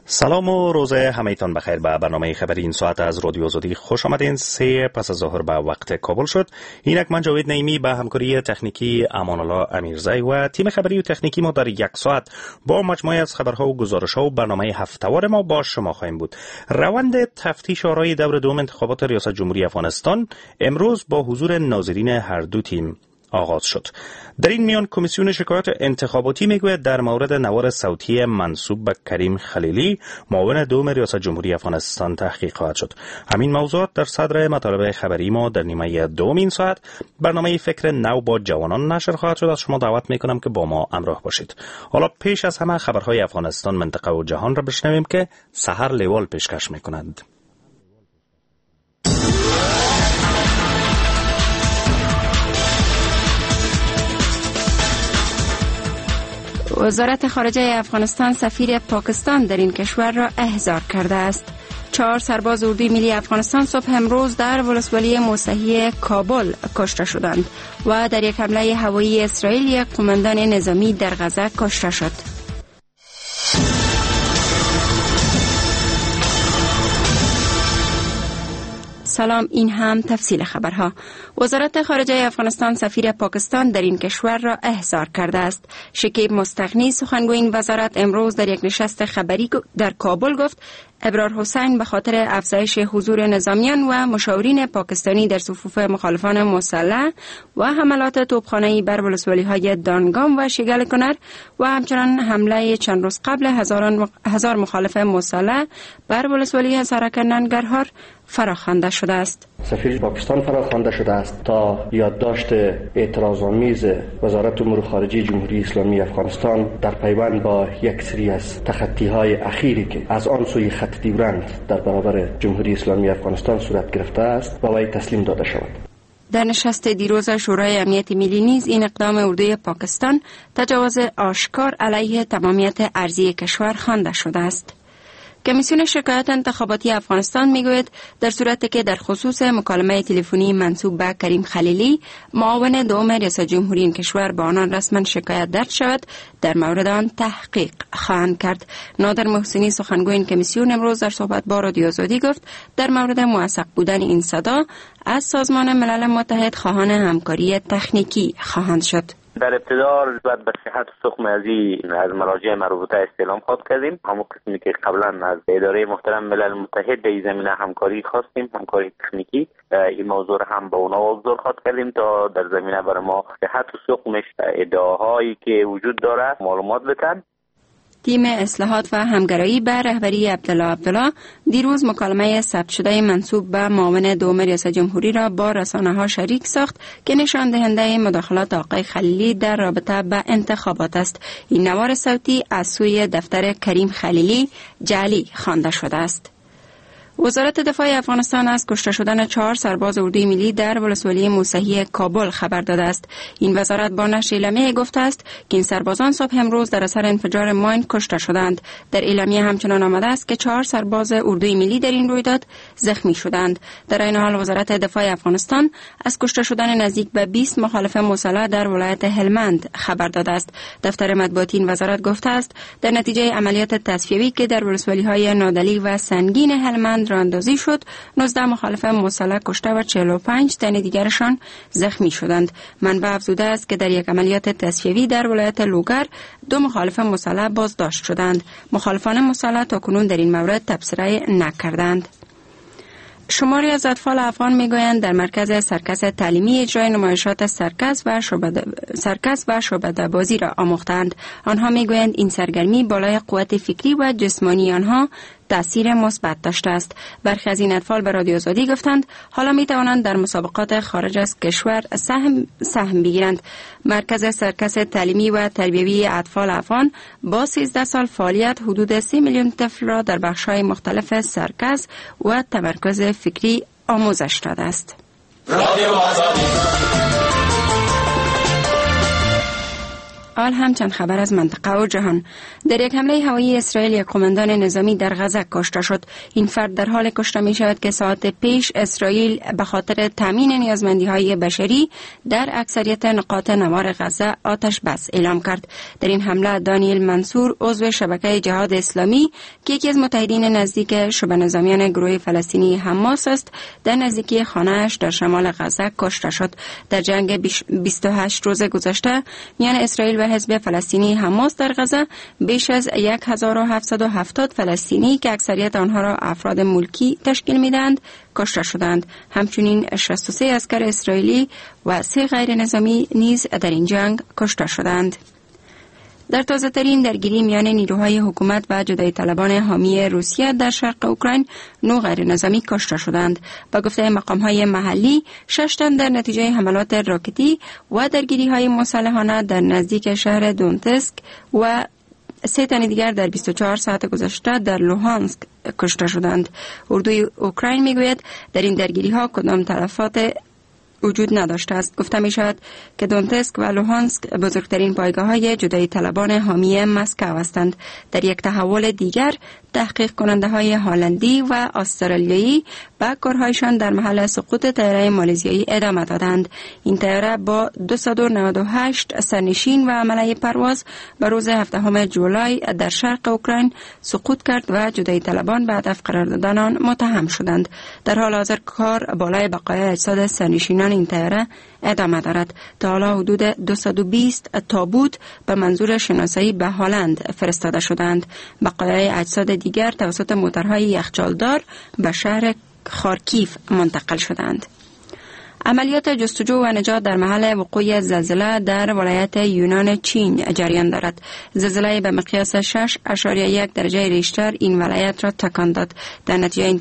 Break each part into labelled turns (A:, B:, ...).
A: سلام و روز همه‌تان بخیر. به برنامه خبری این ساعت از رادیو آزادی خوش آمدین. 3 پس از ظهر به وقت کابل شد. اینک من جاوید نعیمی به همکاری تکنیکی امان الله امیرزی و تیم خبری و تکنیکی ما در یک ساعت با مجموعه از خبرها و گزارش‌ها و برنامه هفته‌وار ما با شما خواهیم بود. روند تفتیش آرای دور دوم انتخابات ریاست جمهوری افغانستان امروز با حضور ناظرین هر دو تیم آغاز شد. در این میان کمیسیون شکایات انتخاباتی میگوید در مورد نوار صوتی منسوب به کریم خلیلی معاون دوم ریاست جمهوری افغانستان تحقیق خواهد شد. همین موضوعات در صدر مطالب خبری ما در نیمه دوم این ساعت برنامه فکر نو با جوانان نشر خواهد شد. از شما دعوت میکنم که با ما همراه باشید. حالا پیش از همه خبرهای افغانستان، منطقه و جهان را بشنویم که سحر لیوال پیشکش میکنند.
B: وزارت خارجه افغانستان سفیر پاکستان در این کشور را احضار کرده است. 4 سرباز اردوی ملی افغانستان صبح امروز در ولسوالی موسهی کابل کشته شدند و در یک حمله هوایی اسرائیل یک قماندان نظامی در غزه کشته شد. سلام، این هم تفصیل خبرها. وزارت خارجه افغانستان سفیر پاکستان در این کشور را احضار کرده است. شکیب مستغنی سخنگوی این وزارت امروز در یک نشست خبری در کابل گفت ابرار حسین به خاطر افزایش حضور نظامیان و مشاورین پاکستانی در صفوف مخالفان مسلح و حملات توپخانه‌ای بر ولسوالی‌های دانگام و شیگل کنر و همچنان حمله چند روز قبل هزار مخالف مسلح بر ولسوالی سرک ننگرهار فراخوانده شده است.
C: سفیر پاکستان فراخوانده شده است تا یادداشت اعتراض‌آمیز وزارت امور خارجه جمهوری اسلامی افغانستان در پیوند با یک سری از تخطی‌های اخیری که از آن سوی خط دیورند در برابر جمهوری اسلامی افغانستان صورت گرفته است با وی تسلیم داده شود.
B: در نشست دیروز شورای امنیت ملی نیز این اقدام اردوی پاکستان تجاوز آشکار علیه تمامیت ارضی کشور خوانده شده است. کمیسیون شکایات انتخاباتی افغانستان میگوید در صورتی که در خصوص مکالمه تلفنی منسوب به کریم خلیلی معاون دوم ریاست جمهوری این کشور با آنان رسما شکایت درج شود، در مورد آن تحقیق خواهند کرد. نادر محسنی سخنگوی این کمیسیون امروز در صحبت با رادیو آزادی گفت در مورد موثق بودن این صدا از سازمان ملل متحد خواهان همکاری تکنیکی خواهند شد.
D: در ابتدا نسبت به صحت سقم ازی از مراجع مربوطه استعلام خواهد کردیم. همون قسمی که قبلا از اداره محترم ملل متحد در این زمینه همکاری خواستیم، همکاری تکنیکی، این موضوع هم به اونا واگذار خواهد کردیم تا در زمینه برای ما صحت و سقمش ادعاهایی که وجود داره معلومات بدن.
B: تیم اصلاحات و همگرایی به رهبری عبدالله دیروز مکالمه ثبت شده منسوب به معاون دوم ریاست جمهوری را با رسانه‌ها شریک ساخت که نشان دهنده مداخلات آقای خلیلی در رابطه به انتخابات است. این نوار صوتی از سوی دفتر کریم خلیلی جعلی خوانده شده است. وزارت دفاع افغانستان از کشته شدن 4 سرباز اردوی ملی در ولسوالی موسهی کابل خبر داده است. این وزارت با نشر اعلامیه گفته است که این سربازان صبح امروز در اثر انفجار ماین کشته شدند. در اعلامیه همچنان آمده است که 4 سرباز اردوی ملی در این رویداد زخمی شدند. در این حال وزارت دفاع افغانستان از کشته شدن نزدیک به 20 مخالف مسلح در ولایت هلمند خبر داده است. دفتر مطبوعاتی این وزارت گفته است در نتیجه عملیات تصفیه‌ای که در ولسوالی‌های نادلی و سنگین هلمند راندازی شد، 19 مخالف مسلح کشته و 45 تن دیگرشان زخمی شدند. منبع افزوده است که در یک عملیات تصفیه‌ای در ولایت لوگر 2 مخالف مسلح بازداشت شدند. مخالفان مسلح تاکنون در این مورد تبصره نکردند. شماری از اطفال افغان میگویند در مرکز سرکس تعلیمی اجرای نمایشات سرکس و شعبده بازی را آموختند. آنها میگویند این سرگرمی بالای قوت فکری و جسمانی آنها تأثیر مثبت داشته است. برخی از این اطفال به رادیو آزادی گفتند حالا می توانند در مسابقات خارج از کشور سهم بگیرند. مرکز سرکس تعلیمی و تربیوی اطفال افغان با 13 سال فعالیت حدود 3 میلیون طفل را در بخش‌های مختلف سرکس و تمرکز فکری آموزش داده است. آل هم چند خبر از منطقه و جهان. در یک حمله هوایی اسرائیل یک قماندان نظامی در غزه کشته شد. این فرد در حال کشته می شود که ساعت پیش اسرائیل به خاطر تامین نیازمندی‌های بشری در اکثریت نقاط نوار غزه آتش بس اعلام کرد. در این حمله دانیل منصور عضو شبکه جهاد اسلامی که یکی از متحدین نزدیک شبه نظامیان گروه فلسطینی حماس است، در نزدیکی خانه‌اش در شمال غزه کشته شد. در جنگ 28 روز گذشته میان اسرائیل و حزب فلسطینی حماس در غزه بیش از 1770 فلسطینی که اکثریت آنها را افراد ملکی تشکیل میدهند کشته شدند. همچنین 63 عسکر اسرائیلی و 3 غیر نظامی نیز در این جنگ کشته شدند. در تازه ترین درگیری میان نیروهای حکومت و جدایی طلبان حامی روسیه در شرق اوکراین 9 غیر نظامی کشته شدند. با گفته مقام‌های محلی 6 تن در نتیجه حملات راکتی و درگیری‌های مسلحانه در نزدیک شهر دونتسک و 3 تن دیگر در 24 ساعت گذشته در لوهانسک کشته شدند. اردوی اوکراین میگوید در این درگیری‌ها کدام تلفات وجود نداشته است. گفته می شود که دونتسک و لوهانسک بزرگترین پایگاه‌های جدایی طلبان حامی مسکو هستند. در یک تحول دیگر تحقیق کننده های هلندی و استرالیایی با کارهایشان در محل سقوط طیاره مالزیایی ادامه دادند. این طیاره با 298 سرنشین و عمله پرواز به روز 17 جولای در شرق اوکراین سقوط کرد و جدایی طلبان به هدف قرار دادن آن متهم شدند. در حال حاضر کار بالای بقای اجساد سرنشینان این طیاره ادامه دارد. تا حالا حدود 220 تابوت به منظور شناسایی به هلند فرستاده شدند. بقایای اجساد دیگر توسط موتورهای یخچالدار به شهر خارکیف منتقل شدند. عملیات جستجو و نجات در محل وقوع زلزله در ولایت یونان چین جریان دارد. زلزله به مقیاس 6.1 درجه ریشتر این ولایت را تکان داد. در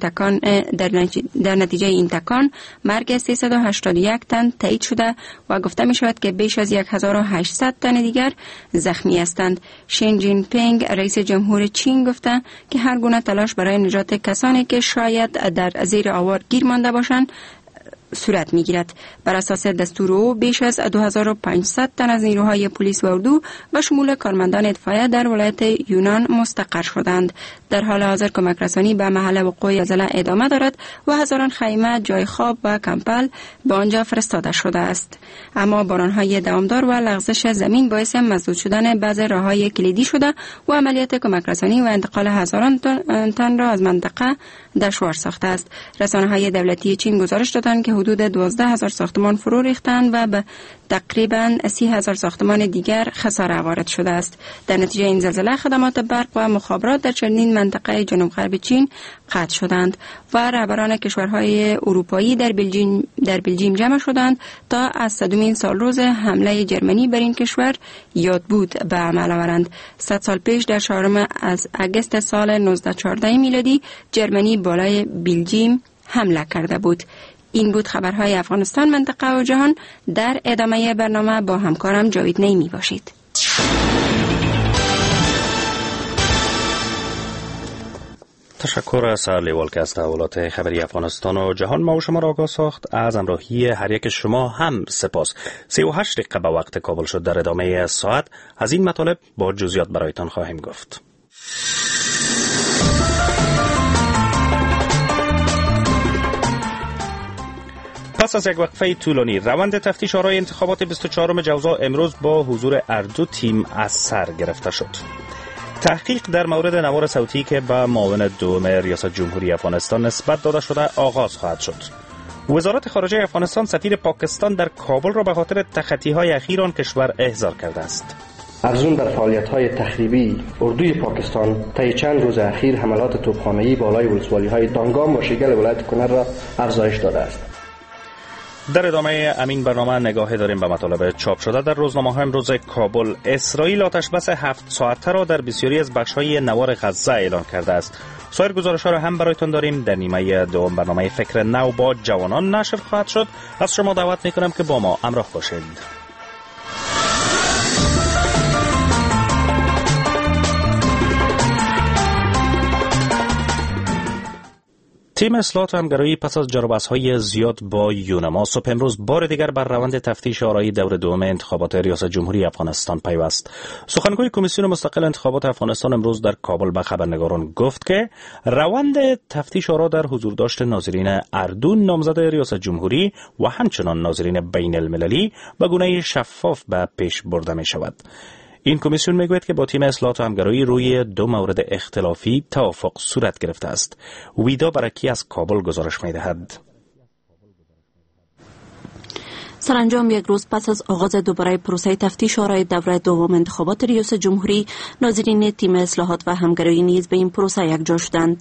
B: نتیجه این تکان مرگ 381 تن تایید شده و گفته می شود که بیش از 1800 تن دیگر زخمی هستند. شین جین پینگ رئیس جمهور چین گفته که هر گونه تلاش برای نجات کسانی که شاید در زیر آوار گیر مانده باشند صورت میگیرد. بر اساس دستور او بیش از 2500 تن از نیروهای پلیس و اردو و شمول کارمندان اطفائیه در ولایت یونان مستقر شدند. در حال حاضر کمک رسانی به محل وقوع زلزله ادامه دارد و هزاران خیمه، جای خواب و کمپل به آنجا فرستاده شده است. اما بارانهای دوامدار و لغزش زمین باعث مسدود شدن بعضی راههای کلیدی شده و عملیات کمک رسانی و انتقال هزاران تن را از منطقه دشوار ساخته است. رسانه‌های دولتی چین گزارش دادند که حدود 12,000 ساختمان فرو ریختند و به تقریباً 30,000 ساختمان دیگر خساره وارد شده است. در نتیجه این زلزله خدمات برق و مخابرات در چندین منطقه جنوب غرب چین قطع شدند و رهبران کشورهای اروپایی در بلژیم جمع شدند تا از 100مین سال روز حمله جرمنی بر این کشور یاد بود به عمل آورند. 100 سال پیش در 4 از اگست سال 1914 میلادی جرمنی بالای بلژیم حمله کرده بود. این بود خبرهای افغانستان، منطقه و جهان. در ادامه برنامه با همکارم جاوید نیمی باشید.
A: تشکر از لیوال که از تحولات خبری افغانستان و جهان ما و شما را آگاه ساخت. از همراهی هر یک شما هم سپاس. 38 دقیقه به وقت کابل شد. در ادامه ساعت از این مطالب با جزئیات برایتان خواهیم گفت. پس از یک وقفه طولانی روند تفتیش آرای انتخابات 24 جوزا امروز با حضور دو تیم از سر گرفته شد. تحقیق در مورد نوار صوتی که به معاون دوم ریاست جمهوری افغانستان نسبت داده شده آغاز خواهد شد. وزارت خارجه افغانستان سفیر پاکستان در کابل را به خاطر تخطی‌های اخیر آن کشور احضار کرده است.
C: افزون بر فعالیت‌های تخریبی اردوی پاکستان طی چند روز اخیر حملات توپخانه‌ای بالای ولسوالی‌های دانگام و شیگل ولایت کنر را افزایش داده است.
A: در ادامه امین برنامه نگاهی داریم به مطالب چاپ شده در روزنامه‌های امروز کابل. اسرائیل آتش بس 7 ساعته را در بسیاری از بخش‌های نوار غزه اعلان کرده است. سایر گزارش‌ها را هم برایتان داریم. در نیمه دوم برنامه فکر نو با جوانان نشر خواهد شد. از شما دعوت می‌کنم که با ما همراه باشید. تیم اصلاحات و همگرایی پس از جربه‌های زیاد با یونما صبح امروز بار دیگر بر روند تفتیش آرایی دور دوم انتخابات ریاست جمهوری افغانستان پیوست. سخنگوی کمیسیون مستقل انتخابات افغانستان امروز در کابل به خبرنگاران گفت که روند تفتیش آرا در حضور داشت ناظرین اردون نامزد ریاست جمهوری و همچنان ناظرین بین المللی به گونه شفاف به پیش برده می شود. این کمیسیون میگوید که با تیم اصلاحات و همگرایی روی 2 مورد اختلافی توافق صورت گرفته است. ویدا برکی از کابل گزارش می‌دهد.
E: سرانجام یک روز پس از آغاز دوباره پروسه تفتیش آرای دوره دوم انتخابات ریاست جمهوری، ناظرین تیم اصلاحات و همگرایی نیز به این پروسه یکجا شدند.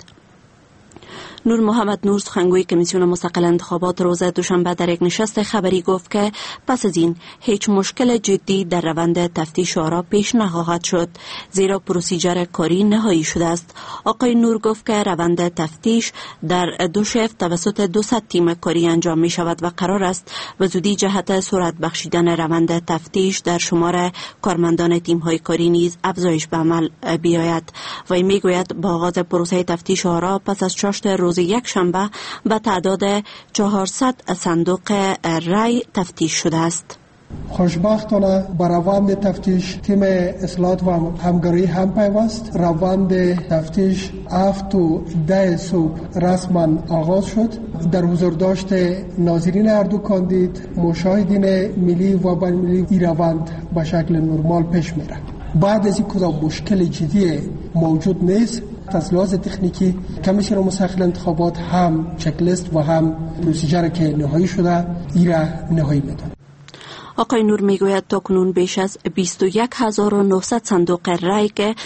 E: نور محمد نور سخنگوی کمیسیون مستقل انتخابات روز دوشنبه در یک نشست خبری گفت که پس از این هیچ مشکل جدی در روند تفتیش آرا پیش نخواهد شد، زیرا پروسیجر کاری نهایی شده است. آقای نور گفت که روند تفتیش در 2 شفت توسط 200 تیم کاری انجام می شود و قرار است به زودی جهت سرعت بخشیدن روند تفتیش در شمار کارمندان تیم های کاری نیز افزایش به عمل بیاید. و می گوید با آغاز پروسه تفتیش آرا پس از چاشت روز یک شنبه به تعداد 400 صندوق رای تفتیش شده است.
F: خوشبختانه به روند تفتیش تیم اصلاحات و همگرایی هم پیوست. روند تفتیش 7 و 10 صبح رسما آغاز شد. در حضور داشت ناظرین هر دو کاندید، مشاهدین ملی و بین المللی، این روند به شکل نرمال پیش میره. بعد از این کدام مشکل جدی موجود نیست. از لحاظ تکنیکی کمیسیون مستقل انتخابات هم چکلیست و هم پروسیجر که نهایی شده این را نهایی میدن.
E: آقای نور میگوید تاکنون بیش از 21900 صندوق رای که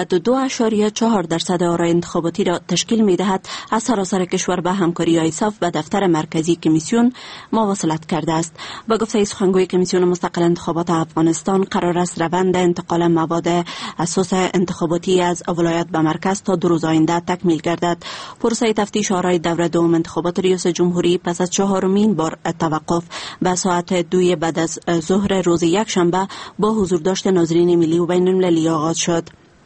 E: 92.4% آرای انتخاباتی را تشکیل میدهد از سراسر کشور به همکاری ایصاف به دفتر مرکزی کمیسیون مواصلت کرده است. با گفته سخنگوی کمیسیون مستقل انتخابات افغانستان، قرار است روند انتقال مواد اساس انتخاباتی از ولایت به مرکز تا 2 روز آینده تکمیل گردد. پروسه تفتیش آرای دوره دوم انتخابات ریاست جمهوری پس از 4مین بار توقف به ساعت 2 بعد از ظهر روز یک شنبه با حضور داشت ناظرین ملی و بین المللی آغاز شد.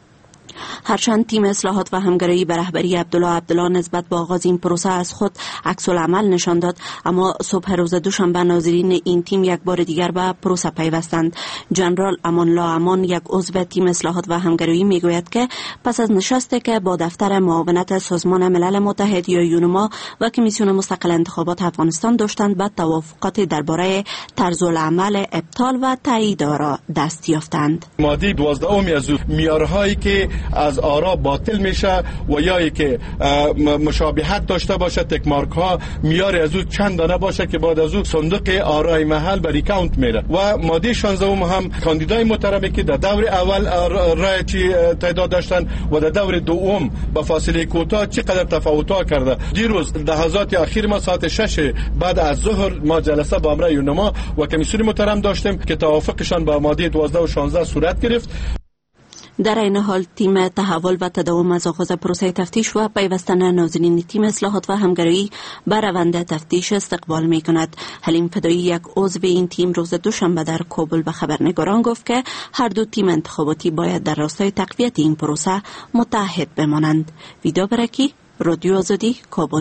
E: هرچند تیم اصلاحات و همگرایی به رهبری عبدالله نسبت به آغاز این پروسه از خود عکس العمل نشان داد، اما صبح روز دوشنبه ناظرین این تیم یک بار دیگر به پروسه پیوستند. جنرال امان الله امان، یک عضو تیم اصلاحات و همگرایی، میگوید که پس از نشستی که با دفتر معاونت سازمان ملل متحد یا یونما و کمیسیون مستقل انتخابات افغانستان داشتند به توافقات درباره طرز العمل ابطال و تایید آرا دست یافتند.
G: ماده 12 از معیارهایی که از آرا باطل میشه و یا که مشابهت داشته باشه، تک مارک ها میار از او چند دانه باشه که بعد از او صندوق آرای محل به ریکاونت میره. و ماده 16 هم کاندیدای محترمی که در دور اول رای چی تعداد داشتن و در دور دوم با فاصله کوتاه چقدر تفاوت‌ها کرده. دیروز لحظات اخیر ما ساعت 6 بعد از ظهر ما جلسه با امر یونما و کمیسیون محترم داشتیم که توافقشان با ماده 12 و 16 صورت گرفت.
E: در این حال تیم تحول و تداوم از آغاز پروسه تفتیش و پیوستن ناظرین تیم اصلاحات و همگرایی بر روند تفتیش استقبال می کند. حلیم فدایی، یک عضو این تیم، روز دوشنبه در کابل به خبرنگاران گفت که هر دو تیم انتخاباتی باید در راستای تقویت این پروسه متحد بمانند. ویدا برکی، رادیو آزادی، کابل.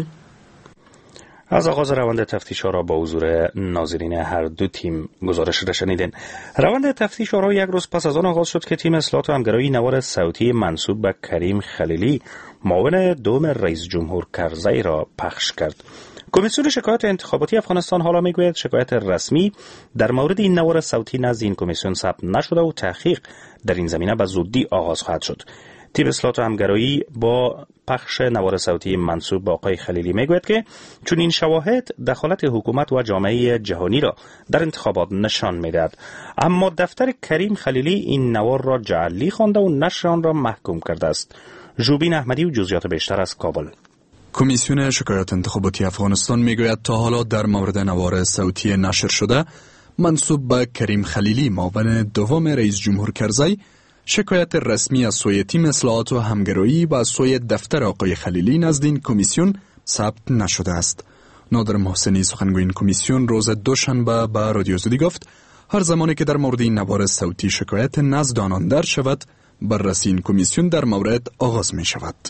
A: از آغاز روند تفتیش آرا با حضور ناظرین هر دو تیم گزارش را شنیدین. روند تفتیش آرا یک روز پس از آن آغاز شد که تیم اصلاحات و همگرایی نوار صوتی منسوب به کریم خلیلی، معاون دوم رئیس جمهور کرزی را پخش کرد. کمیسیون شکایات انتخاباتی افغانستان حالا میگوید شکایت رسمی در مورد این نوار صوتی نزد این کمیسیون ثبت نشده و تحقیق در این زمینه به زودی آغاز خواهد شد. تیم اصلاحات و همگرایی با پخش نوار صوتی منسوب به آقای خلیلی میگوید که چون این شواهد دخالت حکومت و جامعه جهانی را در انتخابات نشان میدهد، اما دفتر کریم خلیلی این نوار را جعلی خوانده و نشر آن را محکوم کرده است. ژوبین احمدی و جزئیات بیشتر از کابل.
H: کمیسیون شکایات انتخاباتی افغانستان میگوید تا حالا در مورد نوار صوتی نشر شده منسوب به کریم خلیلی، معاون دوم رئیس جمهور کرزی، شکایت رسمی از سوی تیم اصلاحات و همگرایی و از سوی دفتر آقای خلیلی نزد این کمیسیون ثبت نشده است. نادر محسنی، سخنگوی این کمیسیون، روز دوشنبه به رادیو آزادی گفت هر زمانی که در مورد این نوار صوتی شکایت نزد آنان در شود، بررسی این کمیسیون در مورد آغاز می شود.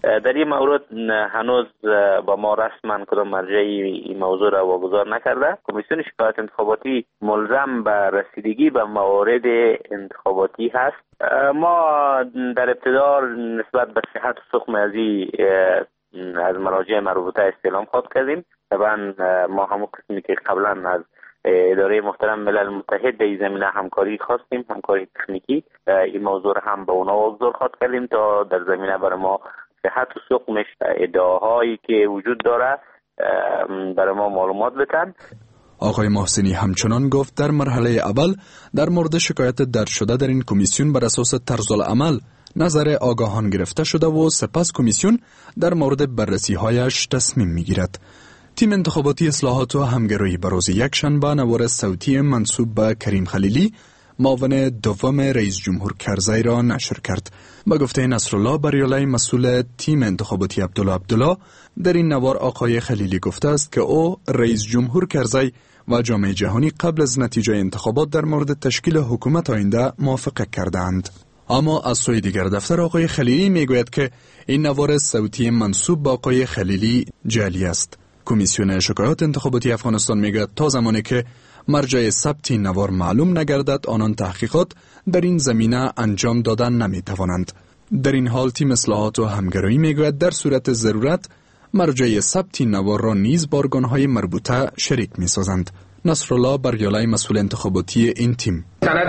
D: در این مورد هنوز با ما رسما کدام مرجعی این موضوع را واگذار نکرده. کمیسیون شکایات انتخاباتی ملزم به رسیدگی به موارد انتخاباتی هست. ما در ابتدا نسبت به صحت و سقم از مراجع مربوطه استعلام خواهد کردیم. طبعا ما همون قسمی که قبلا از اداره محترم ملل متحد در این زمینه همکاری خواستیم، همکاری تکنیکی، این موضوع را هم به اونا واگذار خواهد کردیم تا در زمینه برای ما صحت و سقمش ادعاهایی که وجود داره برای ما معلومات بدن.
H: آقای محسنی همچنان گفت در مرحله اول در مورد شکایت درج شده در این کمیسیون بر اساس طرزالعمل نظر آگاهان گرفته شده و سپس کمیسیون در مورد بررسی‌هایش تصمیم می‌گیرد. تیم انتخاباتی اصلاحات و همگرایی به روز یکشنبه نوار صوتی منسوب به کریم خلیلی معاون دوم رئیس جمهور کرزی را نشر کرد. با گفته نصرالله بریالای مسئول تیم انتخاباتی عبدالله در این نوار آقای خلیلی گفته است که او رئیس جمهور کرزی و جامعه جهانی قبل از نتیجه انتخابات در مورد تشکیل حکومت آینده موافقه کردند. اما از سوی دیگر دفتر آقای خلیلی میگوید که این نوار صوتی منسوب به آقای خلیلی جعلی است. کمیسیون شکایات انتخاباتی افغانستان میگوید تا زمانی که مرجع ثبت این نوار معلوم نگردد آنان تحقیقات در این زمینه انجام دادن نمیتوانند. در این حال تیم اصلاحات و همگرایی میگوید در صورت ضرورت مرجع ثبت این نوار را نیز با ارگان‌های مربوطه شریک میسازند. نصرالله بریالای مسئول انتخاباتی این تیم: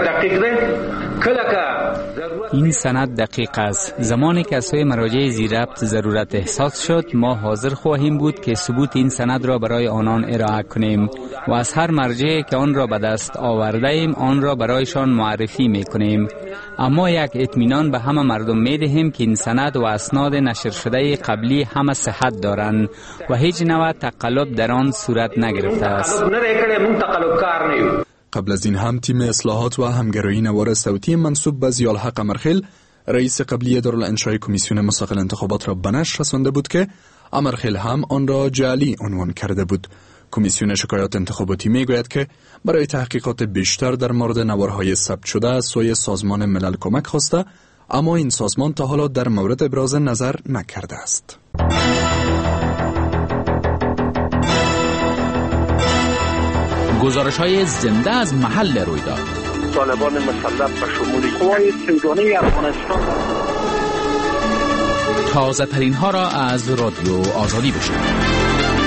I: این سند دقیق است. زمانی که از سوی مراجع زیرربط ضرورت احساس شد ما حاضر خواهیم بود که ثبوت این سند را برای آنان ارائه کنیم و از هر مرجعی که آن را به دست آورده ایم آن را برایشان معرفی میکنیم. اما یک اطمینان به همه مردم میدهیم که این سند و اسناد نشر شده قبلی همه صحت دارند و هیچ نوع تقلب در آن صورت نگرفته است.
H: قبل از این هم تیم اصلاحات و همگرایی نوار صوتی منسوب به ضیاءالحق امرخیل رئیس قبلی دارالانشای کمیسیون مستقل انتخابات را به نشر رسانده بود که امرخیل هم آن را جعلی عنوان کرده بود. کمیسیون شکایات انتخاباتی میگوید که برای تحقیقات بیشتر در مورد نوارهای ثبت شده از سوی سازمان ملل کمک خواسته، اما این سازمان تا حالا در مورد ابراز نظر نکرده است.
J: گزارش‌های زنده از محل رویداد.
C: طالبان مسلح به شمول قوای سیگانه افغانستان.
J: تازه ترین ها را از رادیو آزادی بشنوید.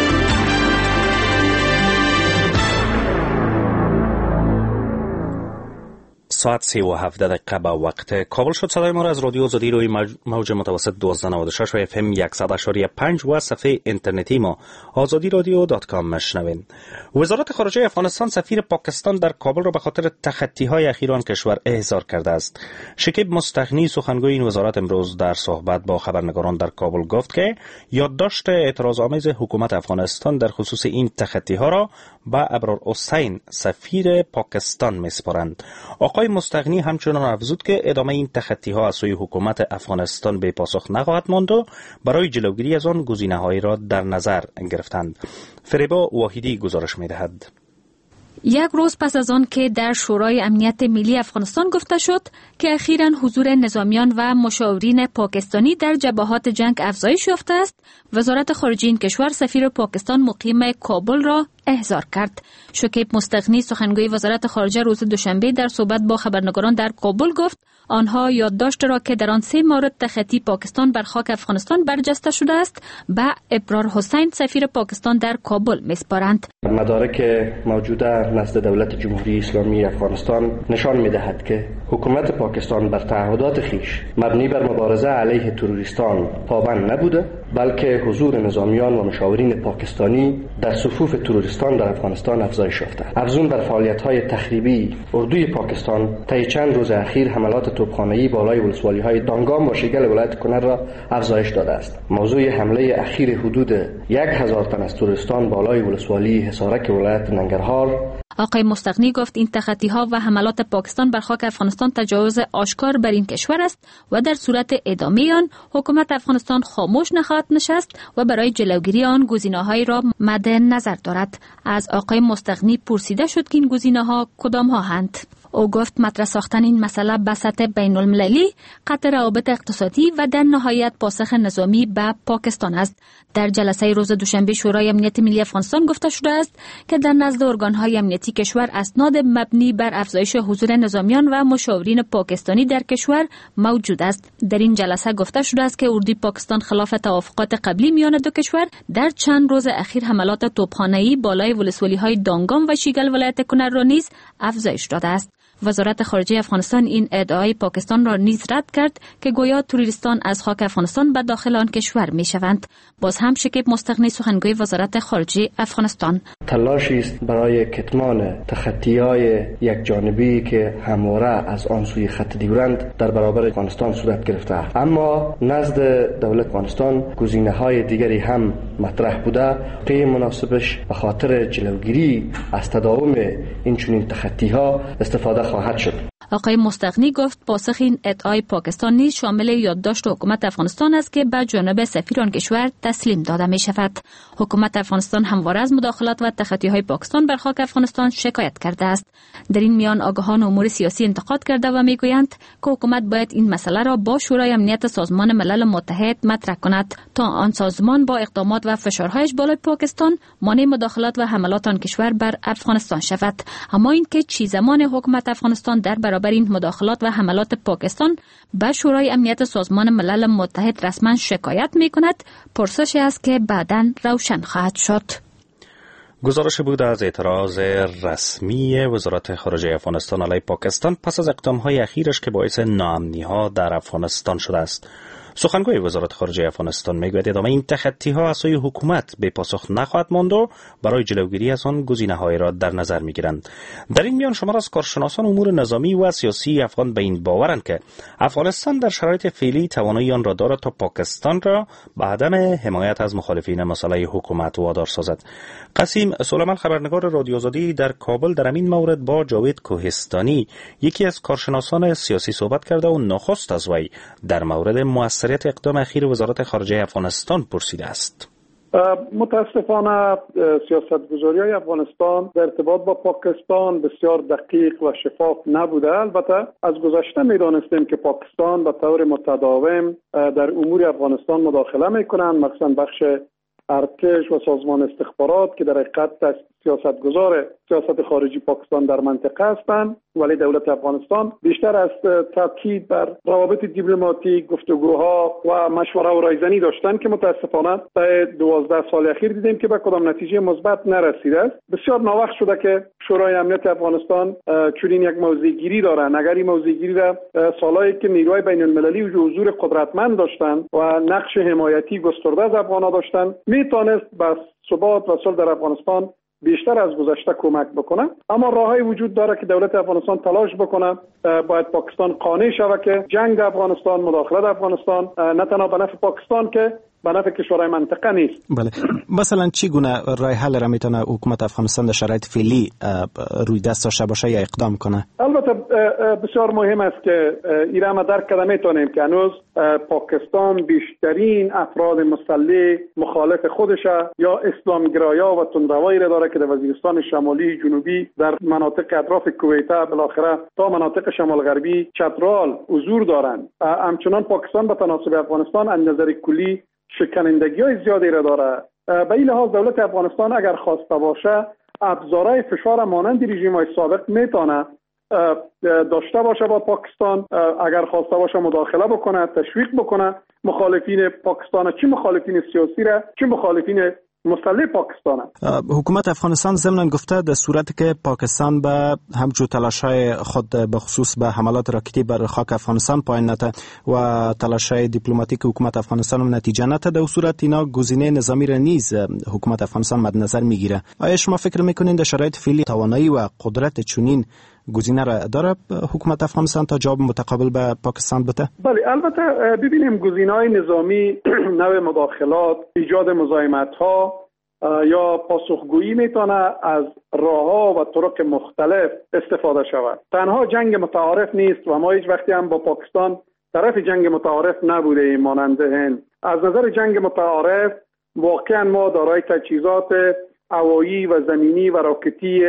A: ساعت 3:07 به وقت کابل شد. صدای ما را از رادیو آزادی روی موج متوسط 1296 و FM 100.5 و صفحه اینترنتی ما azadiradyo.com مشنوین. وزارت خارجه افغانستان سفیر پاکستان در کابل را به خاطر تخطی‌های اخیر آن کشور احضار کرده است. شکیب مستغنی سخنگوی این وزارت امروز در صحبت با خبرنگاران در کابل گفت که یادداشت اعتراض‌آمیز حکومت افغانستان در خصوص این تخطی‌ها را به ابرار حسین سفیر پاکستان می‌سپارند. آقای مستغنی همچنان افزود که ادامه این تخطی‌ها از سوی حکومت افغانستان به پاسخ نخواهد ماند و برای جلوگیری از آن گزینه‌هایی را در نظر گرفتند. فریبا واحدی گزارش می‌دهد.
K: یک روز پس از آن که در شورای امنیت ملی افغانستان گفته شد که اخیراً حضور نظامیان و مشاورین پاکستانی در جبهات جنگ افزایش یافته است، وزارت خارجه این کشور سفیر پاکستان مقیم کابل را احضار کرد. شکیب مستغنی سخنگوی وزارت خارجه روز دوشنبه در صحبت با خبرنگاران در کابل گفت آنها یادداشت را که در آن 3 مورد تخطی پاکستان بر خاک افغانستان برجسته شده است به ابرار حسین سفیر پاکستان در کابل می‌سپارند.
C: مدارک موجوده نزد دولت جمهوری اسلامی افغانستان نشان می‌دهد که حکومت پاکستان بر تعهدات خویش مبنی بر مبارزه علیه تروریستان پابند نبوده، بلکه حضور نظامیان و مشاورین پاکستانی در صفوف تروریستان در افغانستان افزایش یافته. افزون بر فعالیت‌های تخریبی اردوی پاکستان طی چند روز اخیر حملات توپخانه‌ای بالای ولسوالی‌های دانگام و شیگل ولایت کنر را افزایش داده است. موضوع حمله اخیر حدود 1000 تن از تروریستان بالای ولسوالی حصارک ولایت ننگرهار.
K: آقای مستغنی گفت این تخطی‌ها و حملات پاکستان بر خاک افغانستان تجاوز آشکار بر این کشور است و در صورت ادامه آن حکومت افغانستان خاموش نخواهد نشست و برای جلوگیری آن گزینه‌هایی را مد نظر دارد. از آقای مستغنی پرسیده شد که این گزینه‌ها کدام‌ها هستند. او گفت مطرح ساختن این مسئله به سطح بین المللی قطع روابط اقتصادی و در نهایت پاسخ نظامی به پاکستان است. در جلسه روز دوشنبه شورای امنیت ملی افغانستان گفته شده است که در نزد ارگان‌های امنیتی کشور اسناد مبنی بر افزایش حضور نظامیان و مشاورین پاکستانی در کشور موجود است. در این جلسه گفته شده است که اردوی پاکستان خلاف توافقات قبلی میان دو کشور در چند روز اخیر حملات توپخانه‌ای بالای ولسوالی‌های دانگام و شیگل ولایت کنر را نیز افزایش داده است. وزارت خارجه افغانستان این ادعای پاکستان را نیز رد کرد که گویا تروریستان از خاک افغانستان به داخل آن کشور می شوند. باز هم شکیب مستغنی سخنگوی وزارت خارجه افغانستان:
C: تلاشی است برای کتمان تخطی‌های یک جانبی که همواره از آن سوی خط دیورند در برابر افغانستان صورت گرفته است. اما نزد دولت افغانستان گزینه‌های دیگری هم مطرح بوده که مناسبش به خاطر جلوگیری از تداوم این چنین تخطی‌ها استفاده خواهد شد.
K: آقای مستغنی گفت پاسخ این ادعای پاکستان نیز شامل یادداشت حکومت افغانستان است که به جانب سفیر آن کشور تسلیم داده می شود. حکومت افغانستان همواره از مداخلات و تخطی‌های پاکستان بر خاک افغانستان شکایت کرده است. در این میان آگاهان امور سیاسی انتقاد کرده و می گویند که حکومت باید این مسئله را با شورای امنیت سازمان ملل متحد مطرح کند تا آن سازمان با اقدامات و فشارهایش بالای پاکستان مانع مداخلات و حملات آن کشور بر افغانستان شود. اما اینکه چی زمان حکومت افغانستان در برابر این مداخلات و حملات پاکستان به شورای امنیت سازمان ملل متحد رسما شکایت می کند پرسشی است که بعداً روشن خواهد شد.
A: گزارش بود از اعتراض رسمی وزارت خارجه افغانستان علیه پاکستان پس از اقدام‌های اخیرش که باعث ناامنی‌ها در افغانستان شده است. سخنگوی وزارت خارجه افغانستان میگوید ادامه این تخطی‌ها از سوی حکومت به پاسخ نخواهد ماند و برای جلوگیری از آن گزینه‌هایی را در نظر می‌گیرند. در این میان شمار از کارشناسان امور نظامی و سیاسی افغان به این باورند که افغانستان در شرایط فعلی توانایی آن را دارد تا پاکستان را به عدم حمایت از مخالفین مسئله حکومت وادار سازد. قاسم سلیمان خبرنگار رادیو آزادی در کابل در این مورد با جاوید کوهستانی یکی از کارشناسان سیاسی صحبت کرده و نخست از وی در مورد موثریت اقدام اخیر وزارت خارجه افغانستان پرسیده است.
L: متاسفانه سیاستگذاری‌های افغانستان در ارتباط با پاکستان بسیار دقیق و شفاف نبوده. البته از گذشته می‌دانستیم که پاکستان به طور متداوم در امور افغانستان مداخله می‌کنند، مثلا بخش ارتش و سازمان استخبارات که در حقیقت سیاستگزار سیاست خارجی پاکستان در منطقه هستند، ولی دولت افغانستان بیشتر از تاکید بر روابط دیپلماتیک، گفتگوها و مشوره و رایزنی داشتن که متاسفانه در 12 سال اخیر دیدیم که به کدام نتیجه مثبت نرسیده است. بسیار ناوقت شده که شورای امنیت افغانستان چنین یک موضع‌گیری دارن. اگر این موضع‌گیری را سالایی که نیروهای بین المللی حضور قدرتمند داشتن و نقش حمایتی گسترده از افغان‌ها داشتن، میتونست به ثبات و صلح در افغانستان بیشتر از گذشته کمک بکنه. اما راههای وجود داره که دولت افغانستان تلاش بکنه. باید پاکستان قانع شود که جنگ افغانستان، مداخله افغانستان نه تنها به نفع پاکستان که به نفع کشورهای منطقه نیست.
M: بله، مثلا چی گونه راه حل را میتونه حکومت افغانستان در شرایط فعلی روی دست داشته باشه یا اقدام کنه؟ البته
L: بسیار مهم است که ایران ما درک کنه میتونیم که هنوز پاکستان بیشترین افراد مسلح مخالف خودش یا اسلامگرایا و تندروایی را داره که در وزیرستان شمالی، جنوبی، در مناطق اطراف کویت بالاخره تا مناطق شمال غربی چترال حضور دارند. همچنان پاکستان به تناسب افغانستان از نظر کلی شکنندگی‌های زیادی را داره. به این لحاظ دولت افغانستان اگر خواسته باشه ابزارهای فشار مانند رژیم‌های سابق میتونه داشته باشه با پاکستان. اگر خواسته باشه مداخله بکنه، تشویق بکنه مخالفین پاکستان، چه مخالفین سیاسی را چه مخالفین مسلح پاکستان.
M: حکومت افغانستان ضمن گفته در صورتی که پاکستان به همچون تلاش‌های خود به خصوص به حملات راکتی بر خاک افغانستان پایان نده و تلاش‌های دیپلماتیک حکومت افغانستان هم نتیجه نده، در صورت اینا گزینه نظامی را نیز حکومت افغانستان مد نظر میگیره. آیا شما فکر میکنین در شرایط فعلی توانایی و قدرت چنین گزینه را داره حکومت افغانستان تا جواب متقابل به پاکستان بده؟
L: بله، البته ببینیم گزینه‌های نظامی نوع مداخلات، ایجاد مزاحمت‌ها یا پاسخگویی میتونه از راه‌ها و طرق مختلف استفاده شود. تنها جنگ متعارف نیست و ما هیچ وقتی هم با پاکستان طرف جنگ متعارف نبوده ایم مانند هند. از نظر جنگ متعارف واقعا ما دارای تجهیزات هوایی و زمینی و راکتی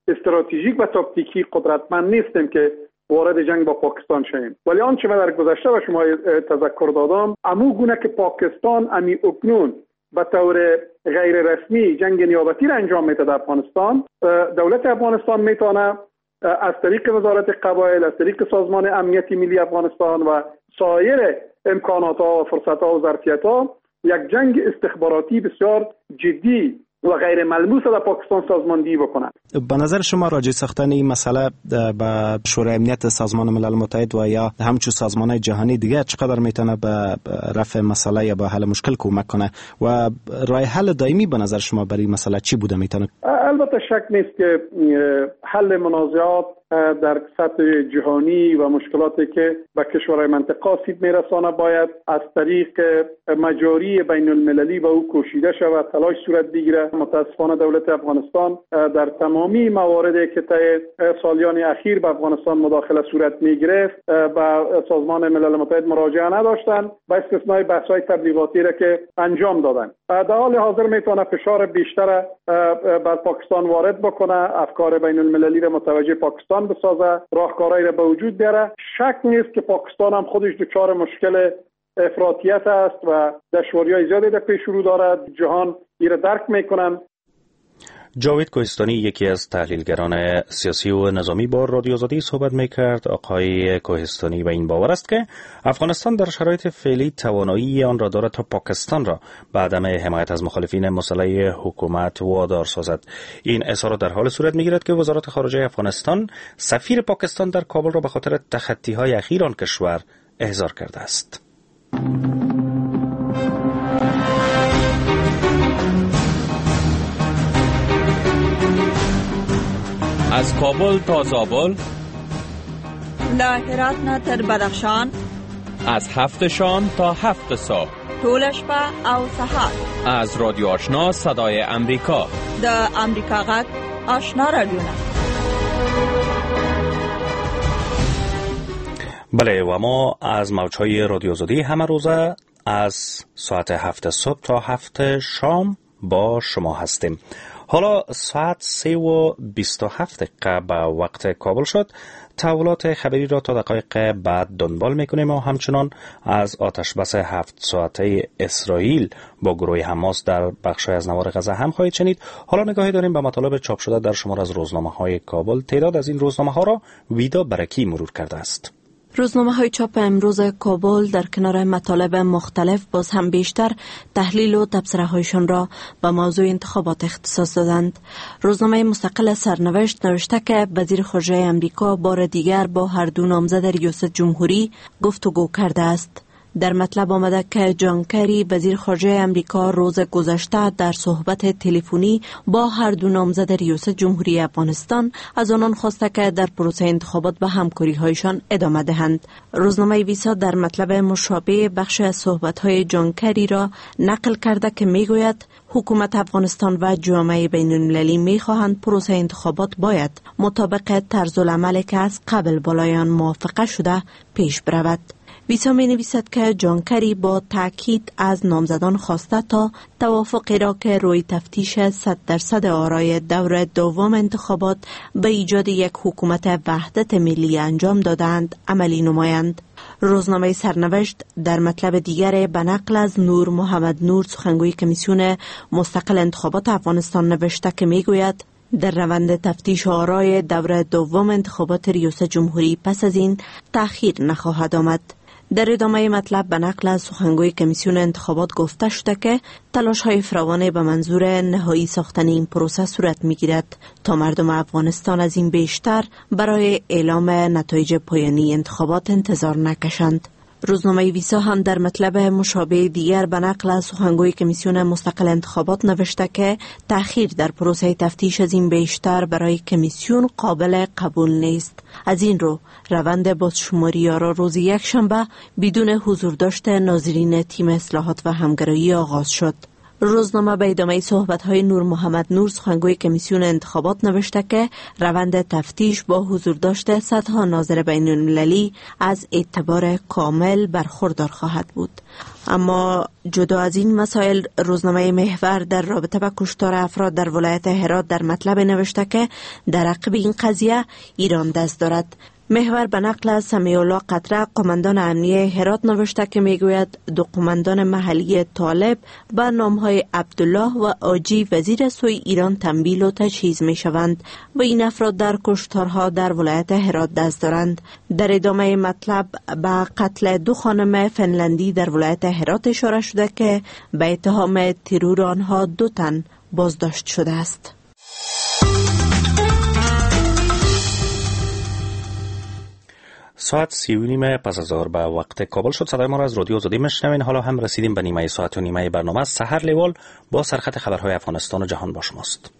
L: استراتژیک و تاکتیکی قدرتمند نیستیم که وارد جنگ با پاکستان شویم. ولی آنچه من در گذشته به شما تذکر دادم، امو گونه که پاکستان امی اکنون به طور غیر رسمی جنگ نیابتی را انجام میده در افغانستان، دولت افغانستان میتونه از طریق وزارت قبایل، از طریق سازمان امنیتی ملی افغانستان و سایر امکانات ها و فرصت ها و ظرفیت ها یک جنگ استخباراتی بسیار جدی و غیر ملموس در پاکستان سازماندهی بکنند.
M: به نظر شما راجع ساختن این مسئله به شورای امنیت سازمان ملل متحد و یا همچون سازمان‌های جهانی دیگه چقدر میتونه به رفع مسئله یا به حل مشکل کمک کنه و راه حل دائمی به نظر شما برای این مسئله چی بوده میتونه؟
L: البته شک نیست که حل منازعات در سطح جهانی و مشکلاتی که به کشورهای منطقه آسیب میرسانه باید از طریق مجاری بین المللی و او کوشیده شود، تلاش صورت بگیره. متاسفانه دولت افغانستان در تمامی مواردی که طی سالیان اخیر به افغانستان مداخله صورت میگرفت به سازمان ملل متحد مراجعه نداشتند، با استثنای بحث‌های تبلیغاتی را که انجام دادند. در حال حاضر میتونه فشار بیشتر بر پاکستان وارد بکنه، افکار بین المللی را متوجه پاکستان بسازه، راهکارهایی را به وجود بیاره. شک نیست که پاکستان هم خودش دچار مشکل افراطیت است و دشواری‌های زیادی در پیش رو دارد. جهان این را درک میکنن.
A: جاوید کوهستانی، یکی از تحلیلگران سیاسی و نظامی، با رادیو آزادی صحبت میکرد. آقای کوهستانی به این باور است که افغانستان در شرایط فعلی توانایی آن را دارد تا پاکستان را به عدم حمایت از مخالفین مسلح حکومت وادار سازد. این اظهار در حال صورت میگیرد که وزارت خارجه افغانستان سفیر پاکستان در کابل را به خاطر تخطی‌های اخیر آن کشور احضار کرده است.
J: از کابل تا زابل،
N: له هرات نه تر بدخشان،
J: از 7 شام تا 7 صبح،
N: ټول شپه او سهار،
J: از رادیو آشنا صدای امریکا،
N: د امریکا غږ آشنا رادیو.
A: بله، و ما از موجهای رادیو آزادی همه روزه از ساعت 7 صبح تا 7 شام با شما هستیم. حالا ساعت 3:27 به وقت کابل شد. تحولات خبری را تا دقایق بعد دنبال میکنیم و همچنان از آتشبس 7 ساعته اسرائیل با گروه حماس در بخشای از نوار غزه هم خواهید شنید. حالا نگاهی داریم به مطالب چاپ شده در شمار از روزنامه‌های کابل. تعداد از این روزنامه‌ها را ویدا برکی مرور کرده است.
E: روزنامه‌های چاپ امروز کابل در کنار مطالب مختلف باز هم بیشتر تحلیل و تبصره‌هایشان را به موضوع انتخابات اختصاص دادند. روزنامه مستقل سرنوشت نوشته که وزیر خارجه امریکا بار دیگر با هر دو نامزد ریاست جمهوری گفتگو کرده است. در مطلب آمده که جان کری وزیر خارجه امریکا روز گذشته در صحبت تلفنی با هر دو نامزد ریاست جمهوری افغانستان از آنان خواسته که در پروسه انتخابات به همکاری هایشان ادامه دهند. روزنامه ویسا در مطلب مشابه بخش از صحبت های جان کری را نقل کرده که میگوید حکومت افغانستان و جامعه بین المللی میخواهند پروسه انتخابات باید مطابق طرز العملی که از قبل بالایان موافقه شده پیش برود. ویسا می نویسد که جان کری با تاکید از نامزدان خواسته تا توافقی را که روی تفتیش 100% آرای دور دوم انتخابات به ایجاد یک حکومت وحدت ملی انجام دادند عملی نمایند. روزنامه سرنوشت در مطلب دیگر به نقل از نور محمد نور، سخنگوی کمیسیون مستقل انتخابات افغانستان، نوشته که میگوید در روند تفتیش آرای دور دوم انتخابات ریاست جمهوری پس از این تأخیر نخواهد آمد. در ادامه مطلب به نقل از سخنگوی کمیسیون انتخابات گفته شده که تلاش‌های فراوان به منظور نهایی ساختن این پروسه صورت می‌گیرد تا مردم افغانستان از این بیشتر برای اعلام نتایج پایانی انتخابات انتظار نکشند. روزنامه ویسا هم در مطلب مشابه دیگر به نقل از سخنگوی کمیسیون مستقل انتخابات نوشته که تأخیر در پروسه تفتیش از این بیشتر برای کمیسیون قابل قبول نیست. از این رو روند بازشماری را روز یکشنبه بدون حضور داشته ناظرین تیم اصلاحات و همگرایی آغاز شد. روزنامه به ادامه صحبت‌های نور محمد نور سخنگوی کمیسیون انتخابات نوشته که روند تفتیش با حضور داشته صدها ناظر بین‌المللی از اعتبار کامل برخوردار خواهد بود. اما جدا از این مسائل، روزنامه محور در رابطه با کشتار افراد در ولایت هرات در مطلب نوشته که در عقب این قضیه ایران دست دارد. محور به نقل از سمیع الله قطره قماندان امنیه هرات نوشته که میگوید دو قماندان محلی طالب با نامهای عبدالله و آجی وزیر سوی ایران تنبیل و تجهیز می شوند و این افراد در کشتارها در ولایت هرات دست دارند. در ادامه مطلب به قتل دو خانم فنلندی در ولایت هرات اشاره شده که به اتهام ترور آنها 2 تن بازداشت شده است.
A: ساعت 3:30 پس از ظهر به وقت کابل شد. صدای ما را از رادیو آزادی میشنوین. حالا هم رسیدیم به نیمه ساعت و نیمه برنامه. سحر لیوال با سرخط خبرهای افغانستان و جهان با شماست.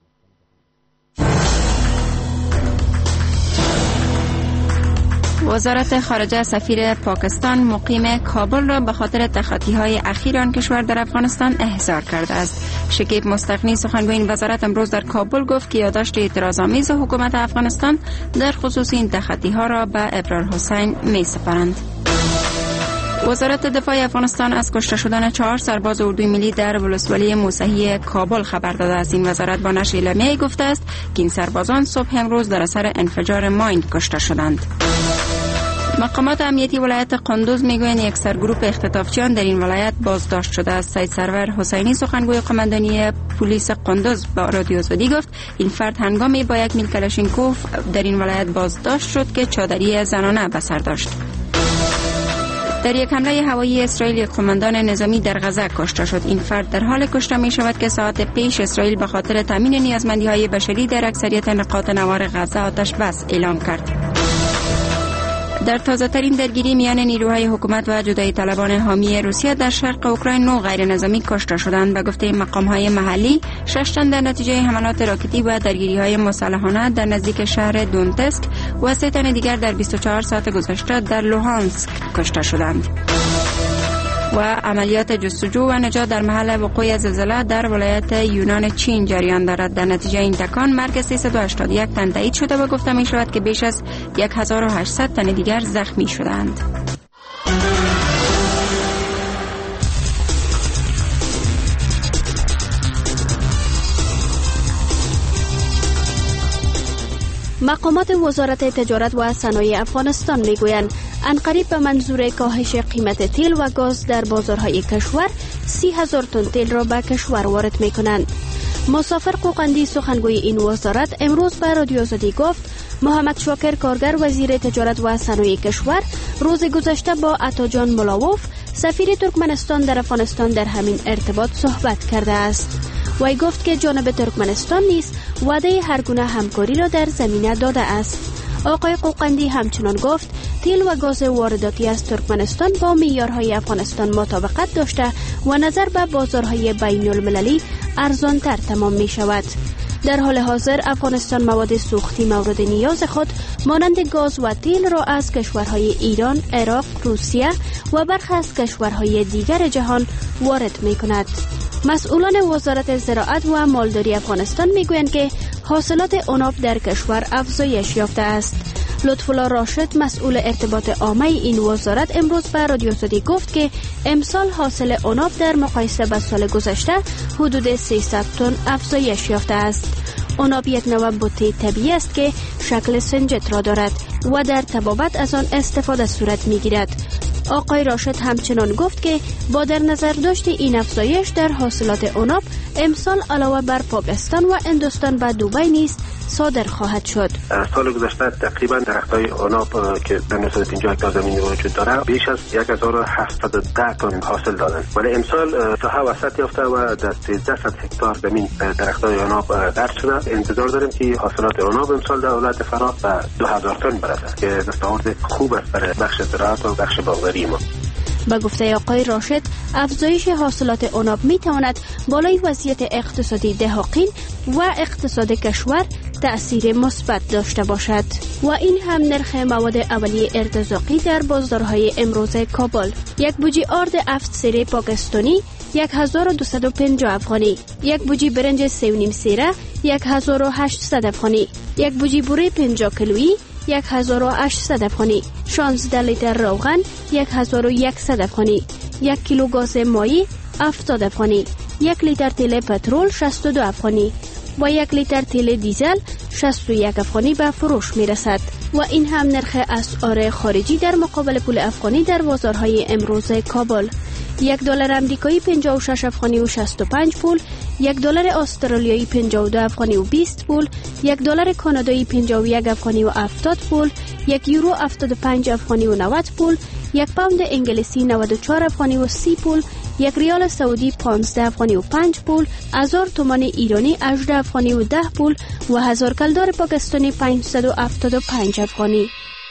B: وزارت خارجه سفیر پاکستان مقیم کابل را به خاطر تخطی‌های اخیر آن کشور در افغانستان احضار کرده است. شکیب مستغنی سخنگوی این وزارت امروز در کابل گفت که یادداشت اعتراض‌آمیز حکومت افغانستان در خصوص این تخطی‌ها را به ابرار حسین می‌سپارند. وزارت دفاع افغانستان از کشته شدن 4 سرباز اردوی ملی در ولسوالی موسهی کابل خبر داده است. این وزارت با نشر اعلامیه‌ای گفته است که این سربازان صبح امروز در اثر انفجار ماین کشته شدند. مقامات امنیتی ولایت قندوز میگویند یک سرگروه اختطافچیان در این ولایت بازداشت شده است. سید سرور حسینی سخنگوی قماندانی پلیس قندوز با رادیو آزادی گفت این فرد هنگامی با یک میل کلاشینکوف در این ولایت بازداشت شد که چادری زنانه به سر داشت. در یک حمله هوایی اسرائیل قماندان نظامی در غزه کشته شد. این فرد در حال کشته می شود که ساعت پیش اسرائیل به خاطر تامین نیازمندی‌های بشری در اکثریت نقاط نوار غزه آتش بس اعلام کرد. در تازه ترین درگیری میان نیروهای حکومت و جدایی طلبان حامی روسیه در شرق اوکراین 9 غیر نظامی کشته شدند. به گفته مقام‌های محلی 6 تن در نتیجه حملات راکتی و درگیری‌های مسلحانه در نزدیک شهر دونتسک و 3 تن دیگر در 24 ساعت گذشته در لوهانسک کشته شدند. و عملیات جستجو و نجات در محل وقوع زلزله در ولایت یونان چین جریان دارد. در نتیجه این تکان مرگ 381 تن تایید شده و گفته می شود که بیش از 1800 تن دیگر زخمی شدند.
O: مقامات وزارت تجارت و صنایع افغانستان میگویند عنقریب به منظور کاهش قیمت تیل و گاز در بازارهای کشور 30,000 تن تیل را به کشور وارد میکنند. مسافر قوقندی سخنگوی این وزارت امروز به رادیو آزادی گفت محمد شاکر کارگر وزیر تجارت و صنایع کشور روز گذشته با عطاجان ملاوف سفیر ترکمنستان در افغانستان در همین ارتباط صحبت کرده است. وی گفت که جانب ترکمنستان نیز وعده هر گونه همکاری را در زمینه داده است. آقای قوقندی همچنان گفت تیل و گاز وارداتی از ترکمنستان با معیارهای افغانستان مطابقت داشته و نظر به بازارهای بین المللی ارزانتر تمام می شود. در حال حاضر افغانستان مواد سوختی مورد نیاز خود مانند گاز و تیل را از کشورهای ایران، عراق، روسیه و برخی از کشورهای دیگر جهان وارد می کند. مسئولان وزارت زراعت و مالداری افغانستان میگویند که حاصلات عناب در کشور افزایش یافته است. لطفالله راشد مسئول ارتباط عامه این وزارت امروز به رادیو آزادی گفت که امسال حاصل عناب در مقایسه با سال گذشته حدود 300 تن افزایش یافته است. عناب یک نوع بوته طبیعی است که شکل سنجت را دارد و در طبابت از آن استفاده صورت میگیرد. آقای راشد همچنان گفت که با در نظر داشت این افزایش در حاصلات عناب امسال علاوه بر پاکستان و هندوستان به دبی نیز صادر خواهد شد.
P: سال گذشته تقریبا درخت‌های عناب که در نسبت 50 هکتار زمین وجود داره بیش از 1710 تن حاصل دادند، ولی امسال ساحه وسط یافته و در 1300 هکتار زمین درخت‌های عناب درد شده. انتظار داریم که حاصلات عناب امسال در ولایت فراه به 2000 تن برسد که دستاورد خوب است برای بخش زراعت و بخش باغداری ما.
O: با گفته آقای راشد افزایش حاصلات عناب می تواند بالای وضعیت اقتصادی دهقان و اقتصاد کشور تأثیر مثبت داشته باشد. و این هم نرخ مواد اولیه ارتزاقی در بازارهای امروز کابل. یک بوجی آرد 7 سری پاکستانی 1250 افغانی، یک بوجی برنج 3.5 سیره 1800 افغانی، یک بوجی بوره 50 کیلویی 1800 افغانی، 16 لیتر روغن 1100 افغانی، 1 کیلو گاز مایع 70 افغانی، 1 لیتر تیل پترول 62 افغانی و 1 لیتر تیل دیزل 61 افغانی به فروش می رسد. و این هم نرخ اسعار خارجی در مقابل پول افغانی در بازارهای امروز کابل. $1 امریکایی 56 افغانی و 65 پول، $1 استرالیایی 52 افغانی و 20 پول، $1 کانادایی 51 افغانی و 70 پول، 1 یورو 75 افغانی و 90 پول، 1 پوند انگلیسی 94 افغانی و 30 پول، 1 ریال سعودی 15 افغانی و 5 پول، 1000 تومان ایرانی 18 افغانی و 10 پول و 1000 کلدار پاکستانی 575 افغانی.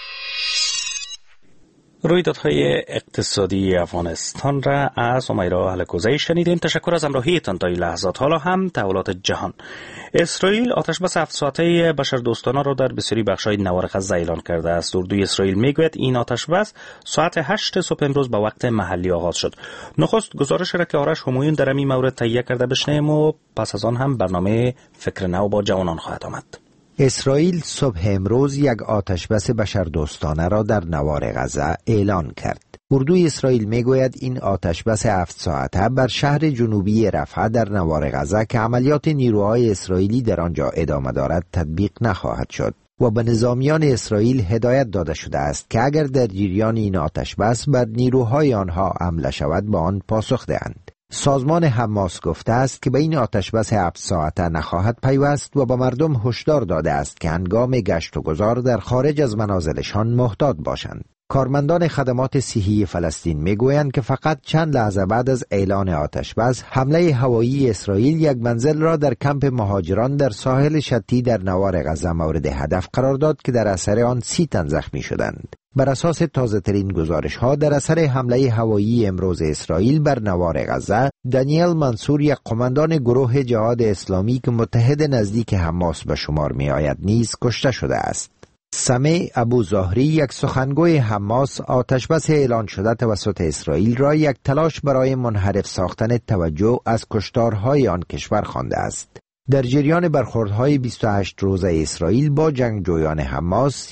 A: رویدادهای اقتصادی افغانستان را از امیرا هلکوزی شنیدین. تشکر از همراهیتان تا این لحظات. حالا هم تحولات جهان. اسرائیل آتشبس 7 ساعته بشردوستانه را در بسیاری بخش‌های نوار غزه اعلان کرده است. اردوی اسرائیل میگوید این آتشبس ساعت 8 صبح امروز به وقت محلی آغاز شد. نخست گزارش را که آرش همایون در این مورد تهیه کرده بشنویم و پس از آن هم برنامه فکر نو با جوانان خواهد آمد.
Q: اسرائیل صبح امروز یک آتشبس بشردوستانه را در نوار غزه اعلان کرد. اردوی اسرائیل میگوید این آتشبس 7 ساعته بر شهر جنوبی رفح در نوار غزه که عملیات نیروهای اسرائیلی در آنجا ادامه دارد تطبیق نخواهد شد و به نظامیان اسرائیل هدایت داده شده است که اگر در جریان این آتشبس بر نیروهای آنها حمله شود با آن پاسخ دهند. سازمان حماس گفته است که به این آتشبس 7 ساعته نخواهد پیوست و به مردم هشدار داده است که هنگام گشت و گذار در خارج از منازلشان محتاط باشند. کارمندان خدمات صحی فلسطین میگویند که فقط چند لحظه بعد از اعلان آتشبس حمله هوایی اسرائیل یک منزل را در کمپ مهاجران در ساحل شتی در نوار غزه مورد هدف قرار داد که در اثر آن 30 تن زخمی شدند. بر اساس تازه ترین گزارش ها در اثر حمله هوایی امروز اسرائیل بر نوار غزه، دانیل منصور یک قماندان گروه جهاد اسلامی که متحد نزدیک حماس به شمار می آید نیز کشته شده است. سمع ابو زهری یک سخنگوی حماس آتشبس اعلان شده توسط اسرائیل را یک تلاش برای منحرف ساختن توجه از کشتارهای آن کشور خوانده است. در جریان برخوردهای 28 روزه اسرائیل با جنگجویان حماس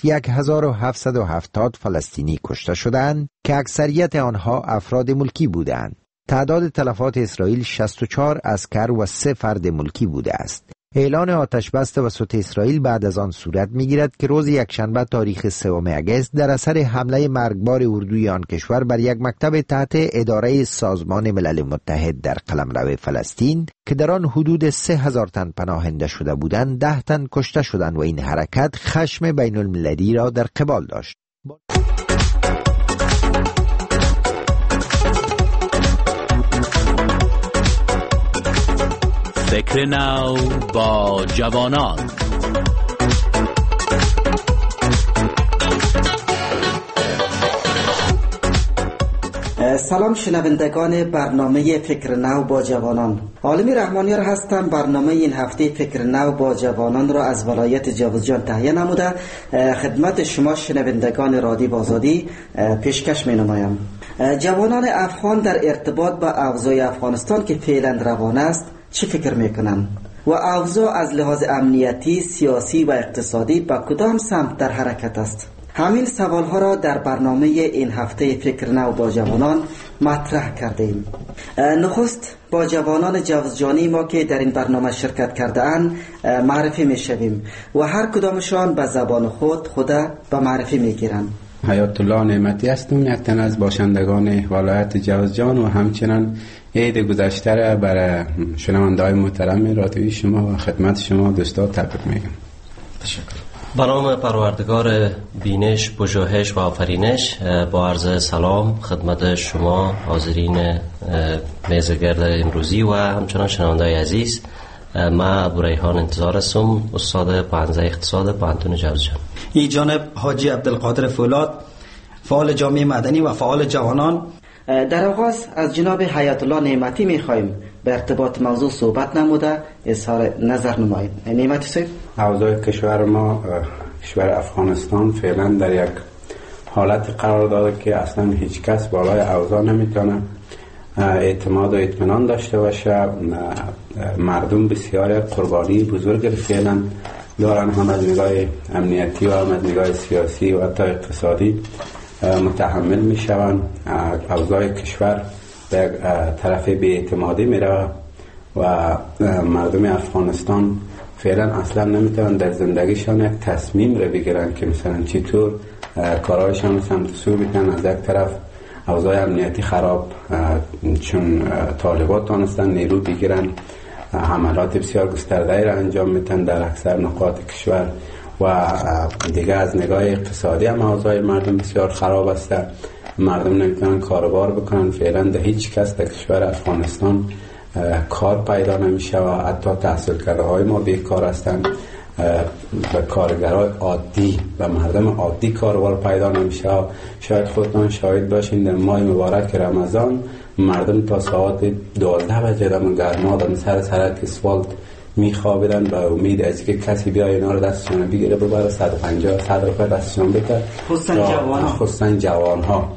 Q: 1770 فلسطینی کشته شدند که اکثریت آنها افراد ملکی بودند. تعداد تلفات اسرائیل 64 عسکر و 3 فرد ملکی بوده است. اعلان آتشبس توسط اسرائیل بعد از آن صورت می‌گیرد که روز یکشنبه تاریخ 3 آگوست در اثر حمله مرگبار اردوی آن کشور بر یک مکتب تحت اداره سازمان ملل متحد در قلمرو فلسطین که در آن حدود 3000 تن پناهنده شده بودند 10 تن کشته شدند و این حرکت خشم بین المللی را در قبال داشت.
J: فکر نو با جوانان.
R: سلام شنوندگان برنامه فکر نو با جوانان. عالمی رحمانیار هستم. برنامه این هفته فکر نو با جوانان را از ولایت جاوزجان تهیه نموده خدمت شما شنوندگان رادیو آزادی پیشکش می نمایم. جوانان افغان در ارتباط با اوضاع افغانستان که فعلا روان است چه فکر میکنن و اوضاع از لحاظ امنیتی، سیاسی و اقتصادی به کدام سمت در حرکت است؟ همین سوالها را در برنامه این هفته فکر نو با جوانان مطرح کردیم. نخست با جوانان جوزجانی ما که در این برنامه شرکت کرده اند معرفی میشویم و هر کدامشان به زبان خود به معرفی میگیرند.
S: حیات الله نعمتی هستم، یک تن از باشندگان ولایت جوزجان و همچنان عید گذشته را برای شنونده‌های محترم رادیویی شما و خدمت شما دوستان تبریک میگم.
T: تشکر. به نام پروردگار بینش، پژوهش و آفرینش با عرض سلام خدمت شما حاضرین میز گرد امروزی و همچنان شنونده‌های عزیز. من ابو ریحان انتظار هستم، استاد پانزه اقتصاد پانتون جوزجان.
U: این جانب حاجی عبدالقادر فولاد، فعال جامعه مدنی و فعال جوانان.
R: در آغاز از جناب حیات الله نعمتی میخوایم به ارتباط موضوع صحبت نموده اظهار نظر نمایید. نعمتی صاحب،
S: اوضاع کشور ما، کشور افغانستان فعلا در یک حالت قرار داده که اصلا هیچ کس بالای اوضاع نمیتونه اعتماد و اطمینان داشته باشه. مردم بسیار قربانی بزرگ فعلا دارن، هم از نگاه امنیتی و هم از نگاه سیاسی و حتی اقتصادی متحمل میشوند. اوضاع کشور به طرف بی‌اعتمادی میره و مردم افغانستان فعلا اصلا نمیتونن در زندگیشان یک تصمیم رو بگیرن که مثلا چطور کارهایشان سمت سو بتن. از یک طرف اوضاع امنیتی خراب، چون طالبات تانستن نیرو بگیرن، حملات بسیار گسترده را انجام میتن در اکثر نقاط کشور و دیگه از نگاه اقتصادی هم اوضاع مردم بسیار خراب است. مردم نمیتونن کاروبار بکنن. فعلا ده هیچ کس در کشور افغانستان کار پیدا نمیشه و حتی تحصیل کرده های ما بیکار هستند. به کارگرای عادی و مردم عادی کاروبار پیدا نمیشه. شاید خودتان شاهد باشین در ماه مبارک رمضان مردم تا ساعت 12 بجه در گرما در سر سرک اسفالت میخوابیدن به امید از که کسی بیا اینا رو دستشون بگیره ببره 150-100 روپیه دستشون بده، خصوصا جوان ها.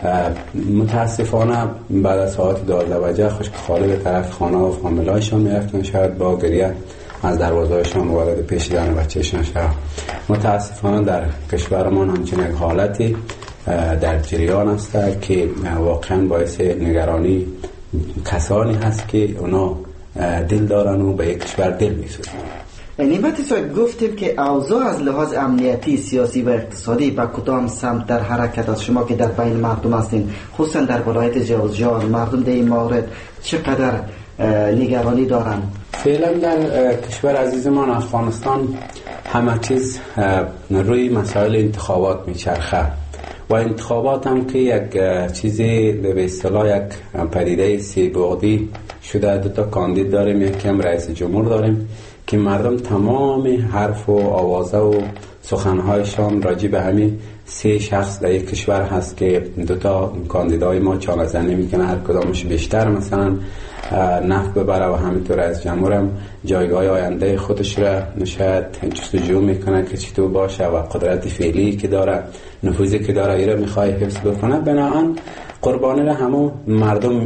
S: متاسفانه بعد از ساعت 12 بجه خشک خاله به طرف خانه و فامیلایشون میرفتن، شاید با گریه از دروازه‌شان وارد پیش زن و بچه‌شان شد. متاسفانه در کشورمان همچنین یک حالتی در جریان است که واقعا باعث نگرانی کسانی هست که اونا دل دارن و به یک کشور دل می‌سوزن.
R: نعمتی صاحب، گفتیم که اوضاع از لحاظ امنیتی، سیاسی و اقتصادی به کدام سمت در حرکت است؟ شما که در بین مردم هستین، خصوصا در ولایت جوزجان، مردم در این مورد چقدر نگرانی دارن؟
S: فعلا در کشور عزیزمان افغانستان همه چیز روی مسائل انتخابات میچرخه و انتخابات هم که یک چیزی به اصطلاح یک پدیده سی بعدی شده. دو تا کاندید داریم، یکی هم رئیس جمهور داریم که مردم تمام حرف و آوازه و سخنهایشان راجع به همین سه شخص در یک کشور هست که دو تا کاندیدای ما چانه زنی میکنه، هر کدامش بیشتر مثلا نفع ببره و همینطور رئیس جمهور هم جایگاه آینده خودش را شاید جستجو میکنه که چطور باشه و قدرت فعلی که داره، نفوذی که داره ایره میخواد حفظ بکنه. بنابراین قربانی را همون مردم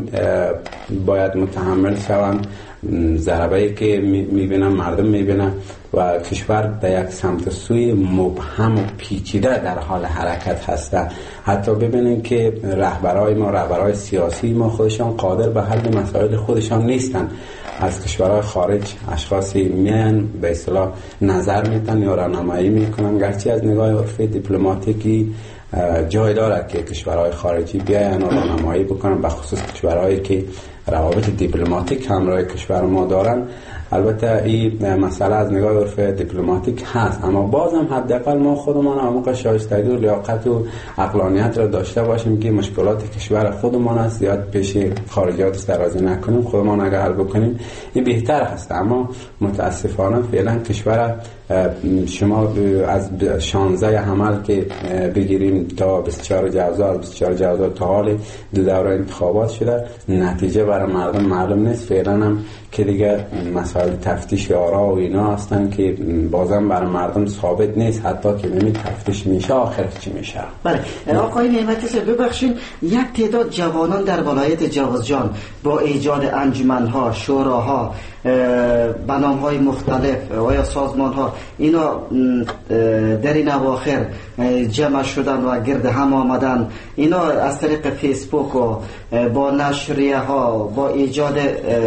S: باید متحمل شوند. ضربه‌ای که میبینن مردم میبینن و کشور در یک سمت سوی مبهم و پیچیده در حال حرکت هسته. حتی ببینیم که رهبرای سیاسی ما خودشان قادر به حل مسائل خودشان نیستن. از کشورهای خارج اشخاصی میان به اصطلاح نظر میدن یا راهنمایی میکنن، گرچه از نگاه عرفی دیپلماتیکی جای داره که کشورهای خارجی بیاین و راهنمایی بکنن، به خصوص کشورهایی که روابط دیپلماتیک همراه کشور ما دارن. البته این مسئله از نگاه عرف دیپلماتیک هست، اما بازم حداقل ما خودمان عمق شایستگی و لیاقت و عقلانیت را داشته باشیم که مشکلات کشور خودمان است زیاد پیش خارجیات درازی نکنیم، خودمان اگر حل بکنیم این بهتر هست. اما متاسفانه فعلا کشور شما از 16 حمل که بگیریم تا 24 جوزا تا حال دو دوره انتخابات شده، نتیجه برای مردم معلوم نیست. فعلا هم که دیگه مسائل تفتیش آرا و اینا هستن که بازم برای مردم ثابت نیست، حتی که نمید تفتیش میشه آخر چی میشه.
R: بله آقای نعمتی صاحب، ببخشید یک تعداد جوانان در ولایت جوزجان با ایجاد انجمن‌ها، شوراها، برنامه‌های مختلف و یا سازمان‌ها اینا در این اواخر جمع شدن و گرد هم آمدن. اینا از طریق فیسبوک و با نشریه ها، با ایجاد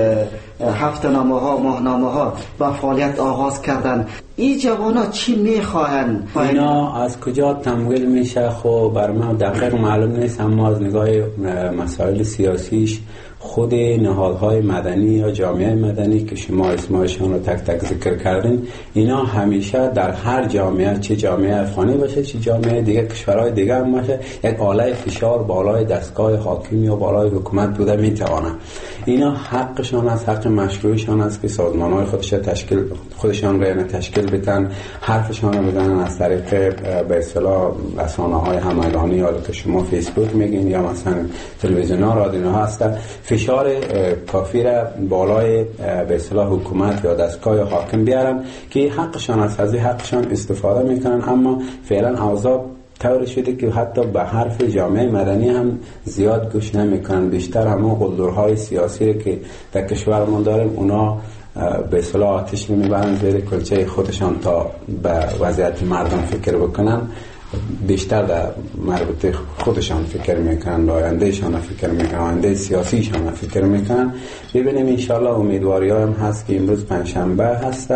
R: هفته‌نامه ها، ماهنامه ها با فعالیت آغاز کردن. این جوانا چی میخواهن؟
S: اینا از کجا تمویل میشه خب بر من دقیق معلوم نیست، اما از نگاه مسائل سیاسیش خود نهادهای مدنی یا جامعه مدنی که شما اسمایشان رو تک تک ذکر کردین، اینا همیشه در هر جامعه، چه جامعه افغانی باشه چه جامعه دیگه کشورهای دیگه هم باشه، یک آله فشار بالای دستگاه حاکمی و بالای حکومت بوده میتوانه. اینا حقشان است، حق مشروعشان است که سازمان‌های خودشان را تشکیل بدن، حرفشان رو بزنن از طریق به اصطلاح رسانه‌های همگانی، یا که شما فیسبوک میگین یا مثلا تلویزیون‌ها، رادیوها هستن. فشار کافی را بالای به اصطلاح حکومت یا دستگاه حاکم بیارن که حقشان است، از این حقشان استفاده میکنن. اما فعلا اوضاع طوری شده که حتی به حرف جامعه مدنی هم زیاد گوش نمیکنن. بیشتر همون قلدرهای سیاسی که در کشورمون داریم اونا به اصطلاح آتش میبرن زیر کلچه خودشان تا به وضعیت مردم فکر بکنن. بیشتر در مربوط خودشان فکر میکنن، آیندهشان فکر میکنن، آینده سیاسیشان فکر میکنن. ببینیم انشالله امیدواری هم هست که امروز پنجشنبه هست،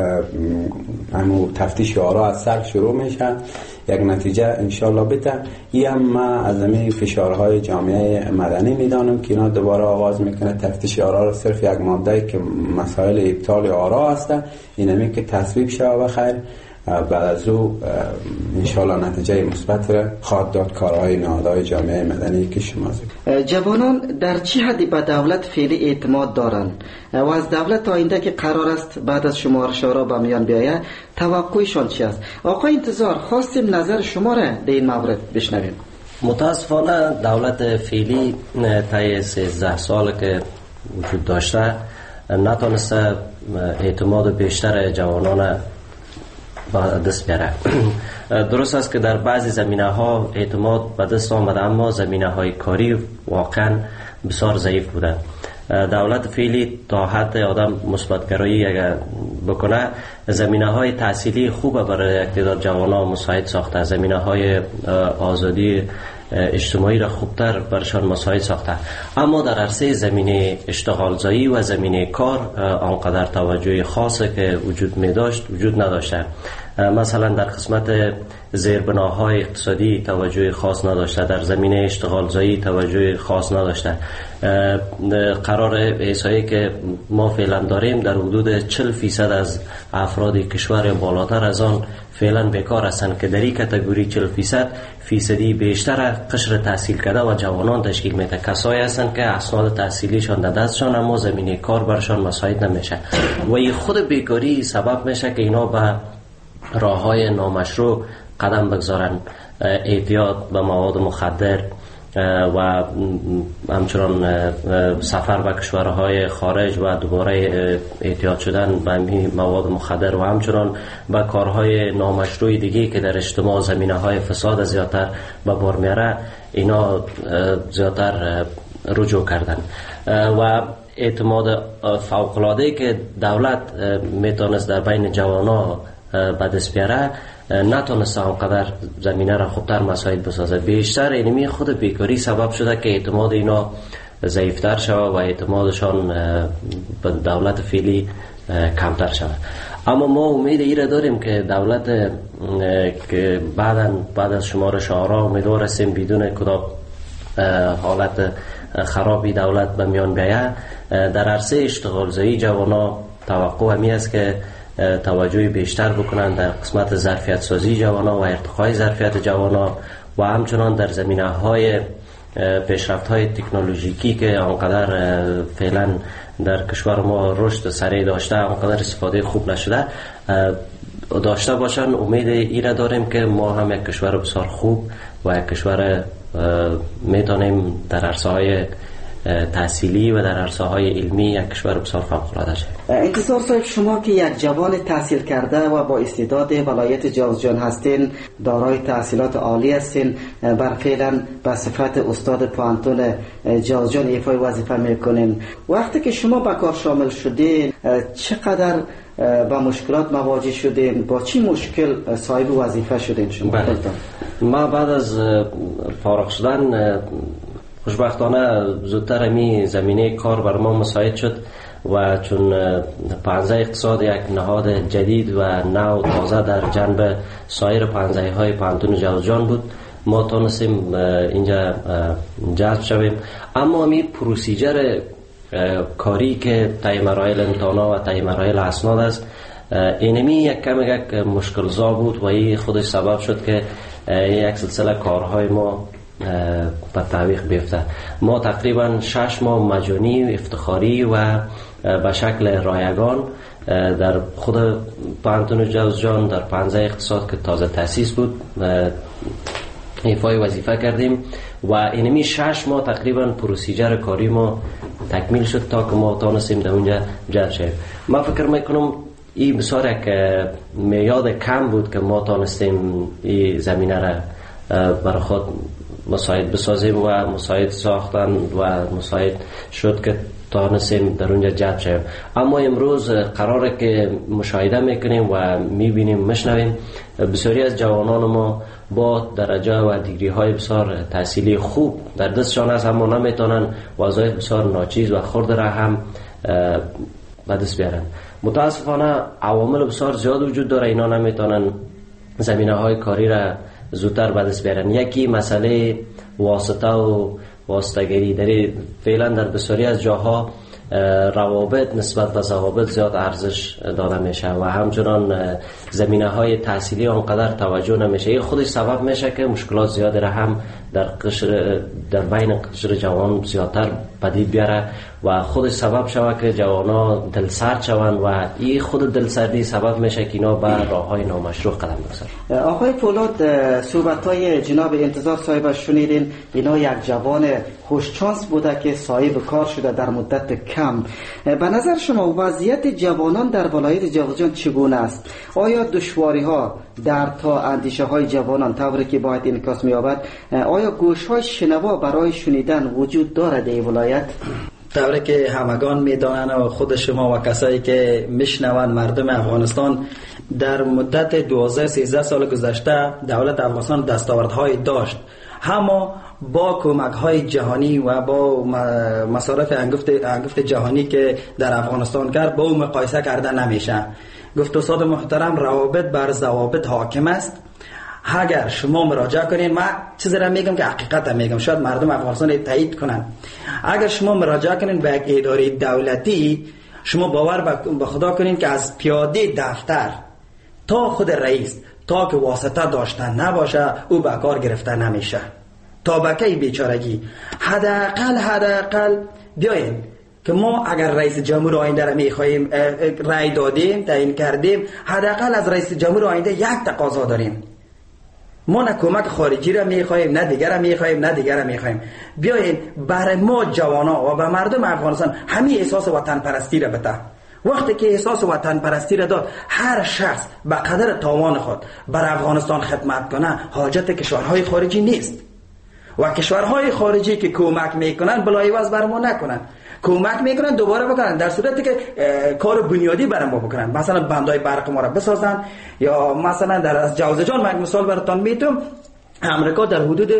S: اما تفتیش آرا از سر شروع میشه، یک نتیجه انشالله بده. این هم ما از همین فشارهای جامعه مدنی میدانم که اینا دوباره آغاز میکنه تفتیش آرا رو. صرف یک ماده که مسائل ابطال آرا هست، این همی که تصویب شود بخیر، بعد از او انشالله نتیجه مثبت را خواهد داد کارهای نهادهای جامعه مدنی که شما زید.
R: جوانان در چه حدی به دولت فعلی اعتماد دارند و از دولت آینده که قرار است بعد از شمارش آرا به میان بیاید توقعشان چی است؟ آقای انتظار، خواستیم نظر شما را در این مورد بشنویم.
T: متاسفانه دولت فعلی طی 13 سال که وجود داشته نتونسته اعتماد بیشتر جوانان دست بیاره. درست است که در بعضی زمینه ها اعتماد به دست آمده، اما زمینه های کاری واقعا بسیار ضعیف بوده. دولت فعلی تا حد آدم مثبت‌گرایی اگر بکنه، زمینه های تحصیلی خوب برای یک تعداد جوانان مساعد ساخته، زمینه های آزادی اجتماعی را خوبتر برشان مساعد ساخته، اما در عرصه زمینه اشتغالزایی و زمینه کار آنقدر توجه خاصی که وجود نداشته. مثلا در قسمت زیربناهای اقتصادی توجه خاص نداشته، در زمینه اشتغالزایی توجه خاص نداشته. قرار احصایی که ما فعلا داریم در حدود 40% از افراد کشور بالاتر از آن فعلا بیکار هستند که در این کاتگوری 40% بیشتر قشر تحصیل کرده و جوانان تشکیل میده. کسایی هستند که اسناد تحصیلیشان در دستشان اما زمینه کار برشان مساعد نمیشه و این خود بیکاری سبب میشه که اینا به راههای نامشروع قدم بگذارن، اعتیاد به مواد مخدر و همچنان سفر به کشورهای خارج و دوباره اعتیاد شدن به مواد مخدر و همچنان به کارهای نامشروع دیگه که در اجتماع زمینه های فساد زیادتر به بار میاره، اینا زیادتر رجوع کردن و اعتماد فوق‌العاده که دولت میتونست در بین جوانا به دست بیاره نتونست آنقدر زمینه را خوبتر مساعد بسازه. بیشتر اینمی خود بیکاری سبب شده که اعتماد اینا ضعیفتر شود و اعتمادشان به دولت فعلی کمتر شود. اما ما امید ای را داریم که دولت که بعد از شمارش آرا امیدوار هستیم بدون کدام حالت خرابی دولت به میان بیاید. در عرصه اشتغالزایی جوانا توقع همی است که توجه بیشتر بکنند در قسمت ظرفیت سازی جوانا و ارتقای ظرفیت جوانا و همچنان در زمینه های پیشرفت های تکنولوژیکی که آنقدر فعلا در کشور ما رشد سریع داشته آنقدر استفاده خوب نشده داشته باشند. امید ای را داریم که ما هم یک کشور بسیار خوب و یک کشور میتونیم در عرصه های تحصیلی و در عرصه های علمی یک کشور بسیار فوق‌العاده شد.
R: انتصار صاحب، شما که یک جوان تحصیل کرده و با استعداد ولایت جوزجان هستین، دارای تحصیلات عالی هستین، بر فعلا به صفت استاد پوهنتون جوزجان ایفای وظیفه میکنین. وقتی که شما به کار شامل شدین چقدر با مشکلات مواجه شدین؟ با چی مشکل صاحب وظیفه شدین شما؟
T: ما بعد از فارغ شدن خوشبختانه زودتر می زمینه کار بر ما مساعد شد و چون پانزه اقتصاد یک نهاد جدید و نو تازه در جنب سایر پانزه های پانتون جوزجان بود، ما تونستیم اینجا جذب شویم. اما می پروسیجر کاری که طی مراحل امتحانا و طی مراحل اسناد است، اینمی یک مشکل زا بود و این خودش سبب شد که یک سلسله کارهای ما به تعویق بیفته. ما تقریبا 6 ماه مجانی افتخاری و به شکل رایگان در خود پانتون جوزجان در 15 اقتصاد که تازه تأسیس بود ایفای وظیفه کردیم و اینمی 6 ماه تقریبا پروسیجر کاری ما تکمیل شد تا که ما تانستیم در اونجا جلب شدیم. من فکر میکنم این بسیار یک میاد کم بود که ما تانستیم این زمینه را برای خود مساعد بسازیم و مساعد ساختن و مساعد شد که تانستیم در اونجا جلب شدیم. اما امروز قراره که مشاهده میکنیم و میبینیم مشنویم بسیاری از جوانان ما با درجه و دیگری های بسیار تحصیلی خوب در دستشان است، اما نمیتونن وظایف بسیار ناچیز و خرد را هم به دست بیارن. متاسفانه عوامل بسیار زیاد وجود داره، اینا نمیتونن زمینه های کاری را زودتر به دست بیارن. یکی مسئله واسطه و واسطه‌گری در فعلا در بسیاری از جاها روابط نسبت به ضوابط زیاد ارزش داده میشه و همچنان زمینه های تحصیلی آنقدر توجه نمیشه. این خودش سبب میشه که مشکلات زیاد را هم در بین قشر جوان زیادتر پدید بیاره و خودش سبب شوه که جوانا دلسرد شوند و این خود دلسردی سبب میشه که اینا به راه های نامشروع قدم بگذارن.
R: آقای فولاد، صحبت های جناب انتظار صاحب شنیدین، اینا یک جوان خوشچانس بوده که صاحب کار شده در مدت کم. به نظر شما وضعیت جوانان در ولایت جوزجان چگونه است؟ آیا دشواری ها در تا اندیشه های جوانان طوری که باید انعکاس می‌یابد؟ آیا گوش های شنوا برای شنیدن وجود دارد در ولایت؟
U: طوری که همگان میدانند و خود شما و کسایی که میشنوند مردم افغانستان، در مدت 12-13 سال گذشته دولت افغانستان دستاوردهای داشت، اما با کمک های جهانی و با مصارف انگفت جهانی که در افغانستان کرد با اون مقایسه کرده نمیشه. گفت استاد محترم، روابط بر ضوابط حاکم است. اگر شما مراجعه کنین، من چیزی را میگم که حقیقت میگم، شاید مردم افغانستان تایید کنن. اگر شما مراجعه کنین به یک اداره دولتی، شما باور به خدا کنین که از پیاده دفتر تا خود رئیس تا که واسطه داشتن نباشه او به کار گرفته نمیشه. تا بکی بیچارگی. حداقل بیاین که ما اگر رئیس جمهور آینده را میخواهیم رای دادیم تعیین کردیم، حداقل از رئیس جمهور آینده یک تقاضا داریم. ما نه کمک خارجی را میخواهیم، نه دیگر را میخواهیم، نه دیگر را میخواهیم. بیاین برای ما جوانا و به مردم افغانستان همین احساس وطن پرستی را بده. وقتی که احساس وطن پرستی را داد، هر شخص به قدر توان خود بر افغانستان خدمت کنه، حاجت کشورهای خارجی نیست. و کشورهای خارجی که کمک میکنن بلایواز بر ما نکنن، کمک میکنن دوباره بکنن، در صورتی که کار بنیادی بر ما بکنن، مثلا بندای برق ما را بسازن، یا مثلا در از جوزجان من مثال براتون میتونم، امریکا در حدود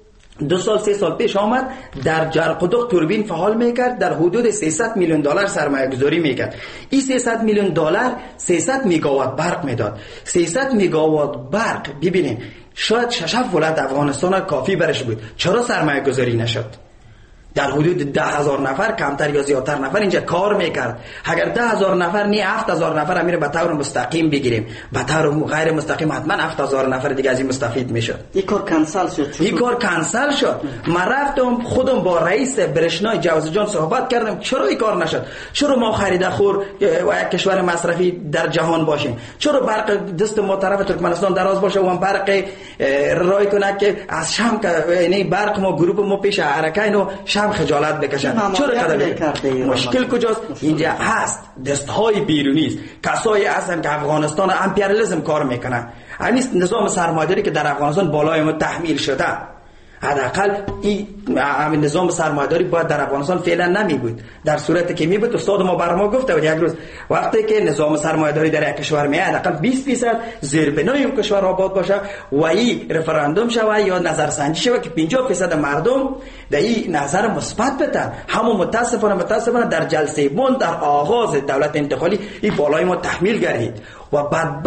U: 2-3 سال پیش آمد در جرقدوق توربین فعال میکرد، در حدود $300 میلیون سرمایه گذاری میکرد. این $300 میلیون 300 میگاوات برق میداد. 300 میگاوات برق ببینین شاید 6 ولایت افغانستان کافی برش بود. چرا سرمایه گذاری نشد؟ در حدود 10,000 نفر کمتر یا زیادتر نفر اینجا کار میکرد. اگر 10,000 نفر نه 7,000 نفر امیر به طور مستقیم بگیریم، به طور غیر مستقیم حتما 7,000 نفر دیگه از این مستفید میشد.
R: این کار کنسل شد.
U: این کار کنسل شد. من رفتم خودم با رئیس برشنای جوزجان صحبت کردم، چرا این کار نشد؟ چرا ما خریده خور و یک کشور مصرفی در جهان باشیم؟ چرا برق دست ما طرف ترکمنستان دراز باشه و برق رای کنه که از شام یعنی برق ما گروه ما پیش حرکت شام خجالت بکشن؟ چرا قدم مشکل کجاست؟ اینجا هست دستهای بیرونی است، کسایی هستن که افغانستان امپریالیسم کار میکنن. همین نظام سرمایه‌داری که در افغانستان بالای ما تحمیل شده، حداقل این نظام سرمایه‌داری باید در افغانستان فعلا نمی بود. در صورتی که می بود استاد ما بر ما گفته بود یک روز وقتی که نظام سرمایه‌داری در یک کشور میاد حداقل 20% زیربنای اون کشور آباد باشه و این رفراندوم شوه یا نظرسنجی شوه که 50% مردم در این نظر مثبت بدن. همون متاسفانه در جلسه بند در آغاز دولت انتقالی این بالای ما تحمیل گردید و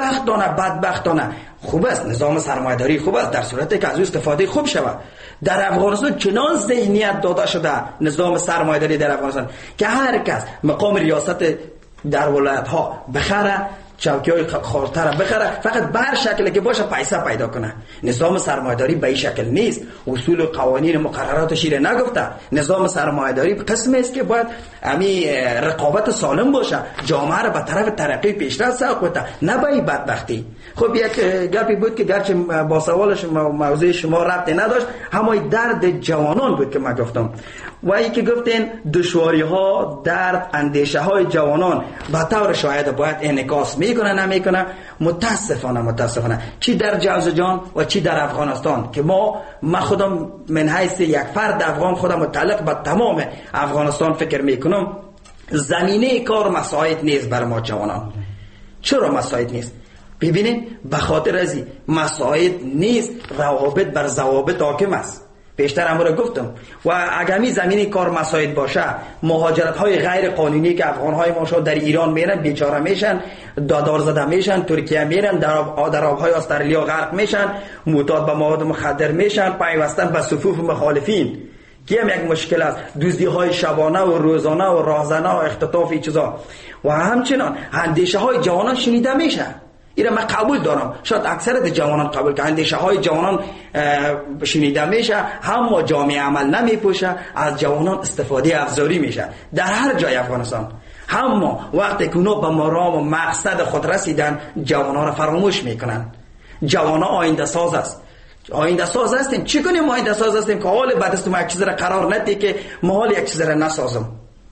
U: بدبختانه خوب است نظام سرمایه‌داری، خوب است در صورتی که از استفاده خوب شود. در افغانستان چنان ذهنیت داده شده نظام سرمایه‌داری در افغانستان که هر کس مقام ریاست در ولایت ها بخره چوکی‌های خردتر بخره، فقط به هر شکلی که باشه پیسه پیدا کنه. نظام سرمایه‌داری به این شکل نیست. اصول و قوانین مقرراتش رو نگفته. نظام سرمایه‌داری قسمی است که باید امی رقابت سالم باشه، جامعه را به طرف ترقی پیشرفت سوق بده، نه به این بدبختی. خب یک گپی بود که گرچه با سوالش موضوع شما ربطی نداشت، همای درد جوانان بود که من گفتم. و ای که گفتین دشواری ها، درد، اندیشه های جوانان به طور شاید باید انعکاس میکنه نمیکنه. متاسفانه چی در جوزجان و چی در افغانستان که من خودم من حیث یک فرد افغان خودم متعلق به تمام افغانستان فکر میکنم، زمینه کار مساعد نیست بر ما جوانان. چرا مساعد نیست؟ ببینید به خاطر ازی مساعد نیست، روابط بر ضوابط حاکم است. پیشتر هم رو گفتم و اگمی زمینی کار مساعد باشه، مهاجرت های غیر قانونی که افغان های ما در ایران میرن بیچاره میشن، دادار زده میشن، ترکیه میرن، در آبهای استرالیا غرق میشن، معتاد به مواد مخدر میشن، پیوستن به صفوف مخالفین که هم یک مشکل است. دزدی های شبانه و روزانه و راهزنه و اختطاف این چیزا و همچنان اندیشه های جوانان شنیده میشه. اینا من قبول دارم، شاید اکثرت جوانان قبول که اندیشه های جوانان شنیده میشه، اما جامعه عمل نمیپوشه، از جوانان استفاده افزاری میشه در هر جای افغانستان. اما وقتی که اونا به مرام و مقصد خود رسیدن، جوانان را فراموش میکنن. جوانان آینده ساز است. آینده ساز هستیم. چی کنیم آینده ساز هستیم که حال بعد است ما یک چیز را قرار ندی که ما حال یک چیز را نسازم.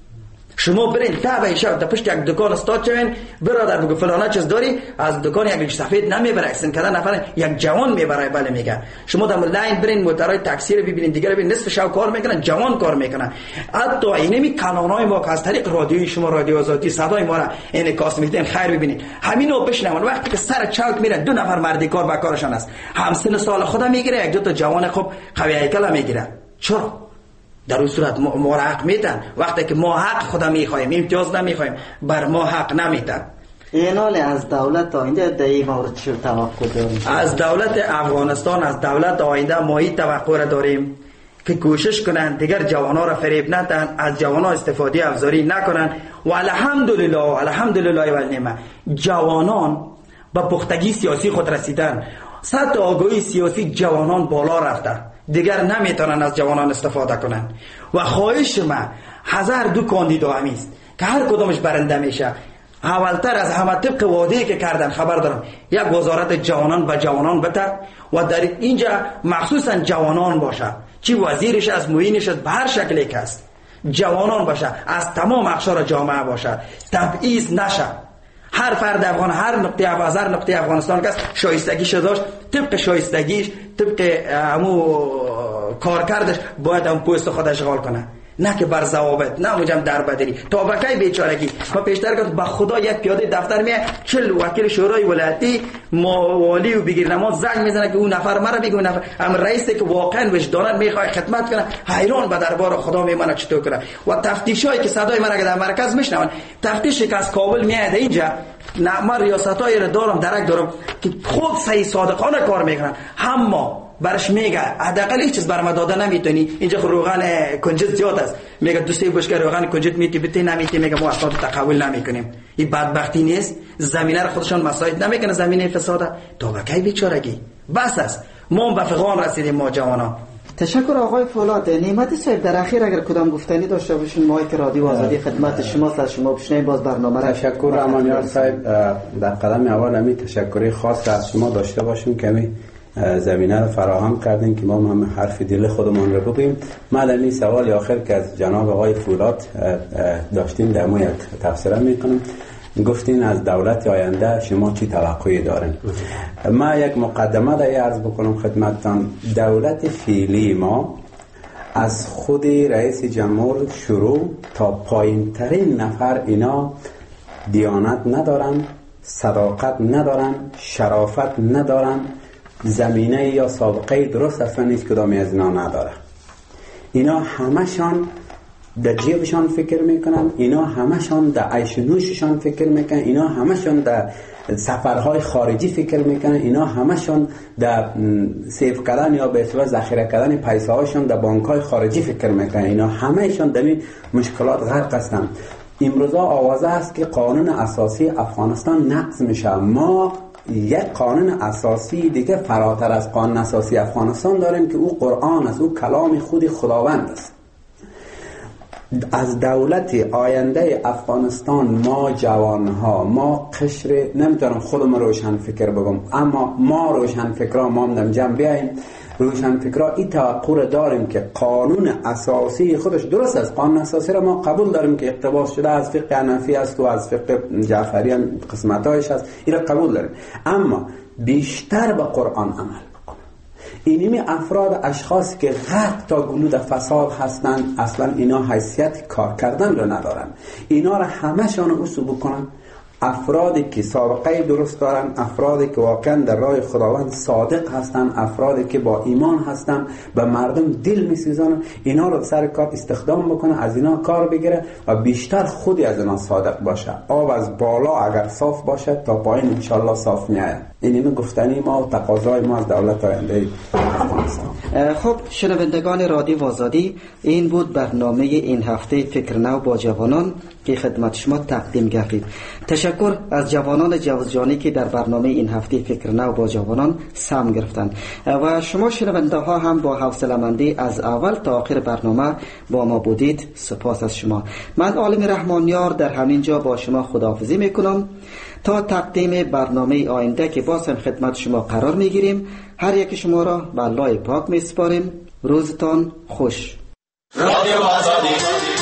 U: شما برین تابع شب تا پشت یک دکان استاد شوین، برادر بگو فلانه چیز داری، از دکان یک سفید نمیبره، اکسن کردن نفر یک جوان میبره. بله میگه شما در لاین برین موتورهای تاکسی رو ببینین، دیگه ببین نصف شب کار میکنن، جوان کار میکنن. حتی اینمی کانونای ما که از طریق رادیوی شما رادیو آزادی صدای ما را انعکاس میدین، خیر ببینید همینو بشنون. وقتی که سر چوک میرن 2 نفر مردی کار به کارشان است، همسن سال خودم میگیره، 1-2 تا جوان خوب قوی هیکل میگیره. چرا؟ در اون صورت ما حق میدن. وقتی که ما حق خدا میخوایم، امتیاز نمیخوایم، بر ما حق نمیدن.
R: اینال از دولت آینده در این مورد چه توقع داریم؟
U: از دولت افغانستان، از دولت آینده ما این توقع را داریم که کوشش کنن دیگر جوانان را فریب ندن، از جوانان استفاده افزاری نکنن. و الحمدلله و النعمه جوانان به پختگی سیاسی خود رسیدن. سطح آگاهی سیاسی جوانان بالا رفته، دیگر نمیتونن از جوانان استفاده کنن. و خواهش من 1002 کاندیدا همیست که هر کدومش برنده میشه، اولتر از همه طبق وعده‌ای که کردن خبر دارم یک وزارت جوانان به جوانان بده و در اینجا مخصوصا جوانان باشه، چی وزیرش از معینش به هر شکلی که است جوانان باشه، از تمام اقشار جامعه باشه، تبعیض نشه. هر فرد افغان، هر نقطه افغانستان که شایستگیش داشت، طبق شایستگیش، طبق همو کارکردش باید هم پست خود اشغال کنه، نه که بر ضوابط، نه مجم در بدری طبقه بیچارگی. ما پیشتر گفت با خدا یک پیاده دفتر میه 40 وکیل شورای ولایتی والی و بگیر نماز زنگ میزنه که اون نفر مرا بگو، نفر ام رئیسی که واقعا وجدانت میخواد خدمت کنه، حیران به دربار خدا میمونه چطور کنه. و تفتیشایی که صدای من در مرکز میشنون، تفتیشی که از کابل میاد اینجا، من ریاستای رو دارم، درک دارم که خود صحیح صادقانه کار میکنن، اما برش میگه حداقل هیچ چیز برام داده نمیتونی، اینجا روغن کنجد زیاد است، میگه 2-3 بشکه روغن کنجد میتی بتی نمیتی، میگه ما اصلا تقبل نمیکنیم. این بدبختی نیست؟ زمینه رو خودشان مساعد نمیکنه، زمینه فساد تا بکی بیچارگی بس است. ما به فغان رسیدیم ما جوانا.
R: تشکر آقای فولاد. نعمتی صاحب در اخیر اگر کدام گفتنی داشته باشین، ما که رادیو آزادی خدمت شماست، از شما بشنویم باز برنامه را.
S: تشکر رحمانیار صاحب. در قدم اول همی تشکری خاص از شما داشته باشیم که همی زمینه رو فراهم کردین که ما هم حرف دل خودمون رو بگیم. من این سوال آخر که از جناب آقای فولاد داشتیم در ما یک تفسیر میکنم. گفتین از دولت آینده شما چی توقعی دارین؟ ما یک مقدمه را عرض بکنم خدمتتان. دولت فعلی ما از خود رئیس جمهور شروع تا پایین ترین نفر اینا دیانت ندارن، صداقت ندارن، شرافت ندارن، زمینه یا سابقه درست اصلا نیست کدامی از اینا نداره. اینا همشان در جیبشان فکر میکنن، اینا همشان در عیش و نوششان فکر میکنن، اینا همشان در سفرهای خارجی فکر میکنن، اینا همشان در سیف کردن یا به اصطلاح ذخیره کردن پیسه هاشون در بانک های خارجی فکر میکنن، اینا همشان در این مشکلات غرق هستند.
F: امروزا آوازه است که قانون اساسی افغانستان نقض میشه. ما یک قانون اساسی دیگه فراتر از قانون اساسی افغانستان داریم که او قرآن است، او کلام خود خداوند است. از دولت آینده افغانستان ما جوانها، ما قشر، نمیتونم خودم روشن فکر بگم، اما ما روشن فکرها ما هم جمع بیاییم روشن فکرها این توقع را داریم که قانون اساسی خودش درست است. قانون اساسی را ما قبول داریم که اقتباس شده از فقه حنفی است و از فقه جعفری هم قسمتایش است، این را قبول داریم، اما بیشتر به قرآن عمل بکنیم. اینمی افراد اشخاص که غرق تا گلود فساد هستند اصلا اینا حیثیت کار کردن را ندارن. اینا را همشان اصول بکنن. افرادی که سابقه درست دارن، افرادی که واقعا در راه خداوند صادق هستن، افرادی که با ایمان هستن، به مردم دل میسوزانن، اینا رو سر کار استخدام بکنه، از اینا کار بگیره و بیشتر خودی از اینا صادق باشه. آب از بالا اگر صاف باشه تا پایین انشالله صاف میآید. اینی گفتنی ما و تقاضای ما از دولت آینده افغانستان.
R: خب شنوندگان رادیو آزادی، این بود برنامه این هفته فکر نو با جوانان که خدمت شما تقدیم گردید. تشکر از جوانان جوزجانی که در برنامه این هفته فکر نو با جوانان سهم گرفتند و شما شنونده ها هم با حوصله‌مندی از اول تا آخر برنامه با ما بودید. سپاس از شما. من عالم رحمانیار در همین جا با شما خداحافظی میکنم تا تقدیم برنامه آینده که باز هم خدمت شما قرار میگیریم. هر یک شما را به الله پاک میسپاریم. روزتان خوش. رادیو آزادی.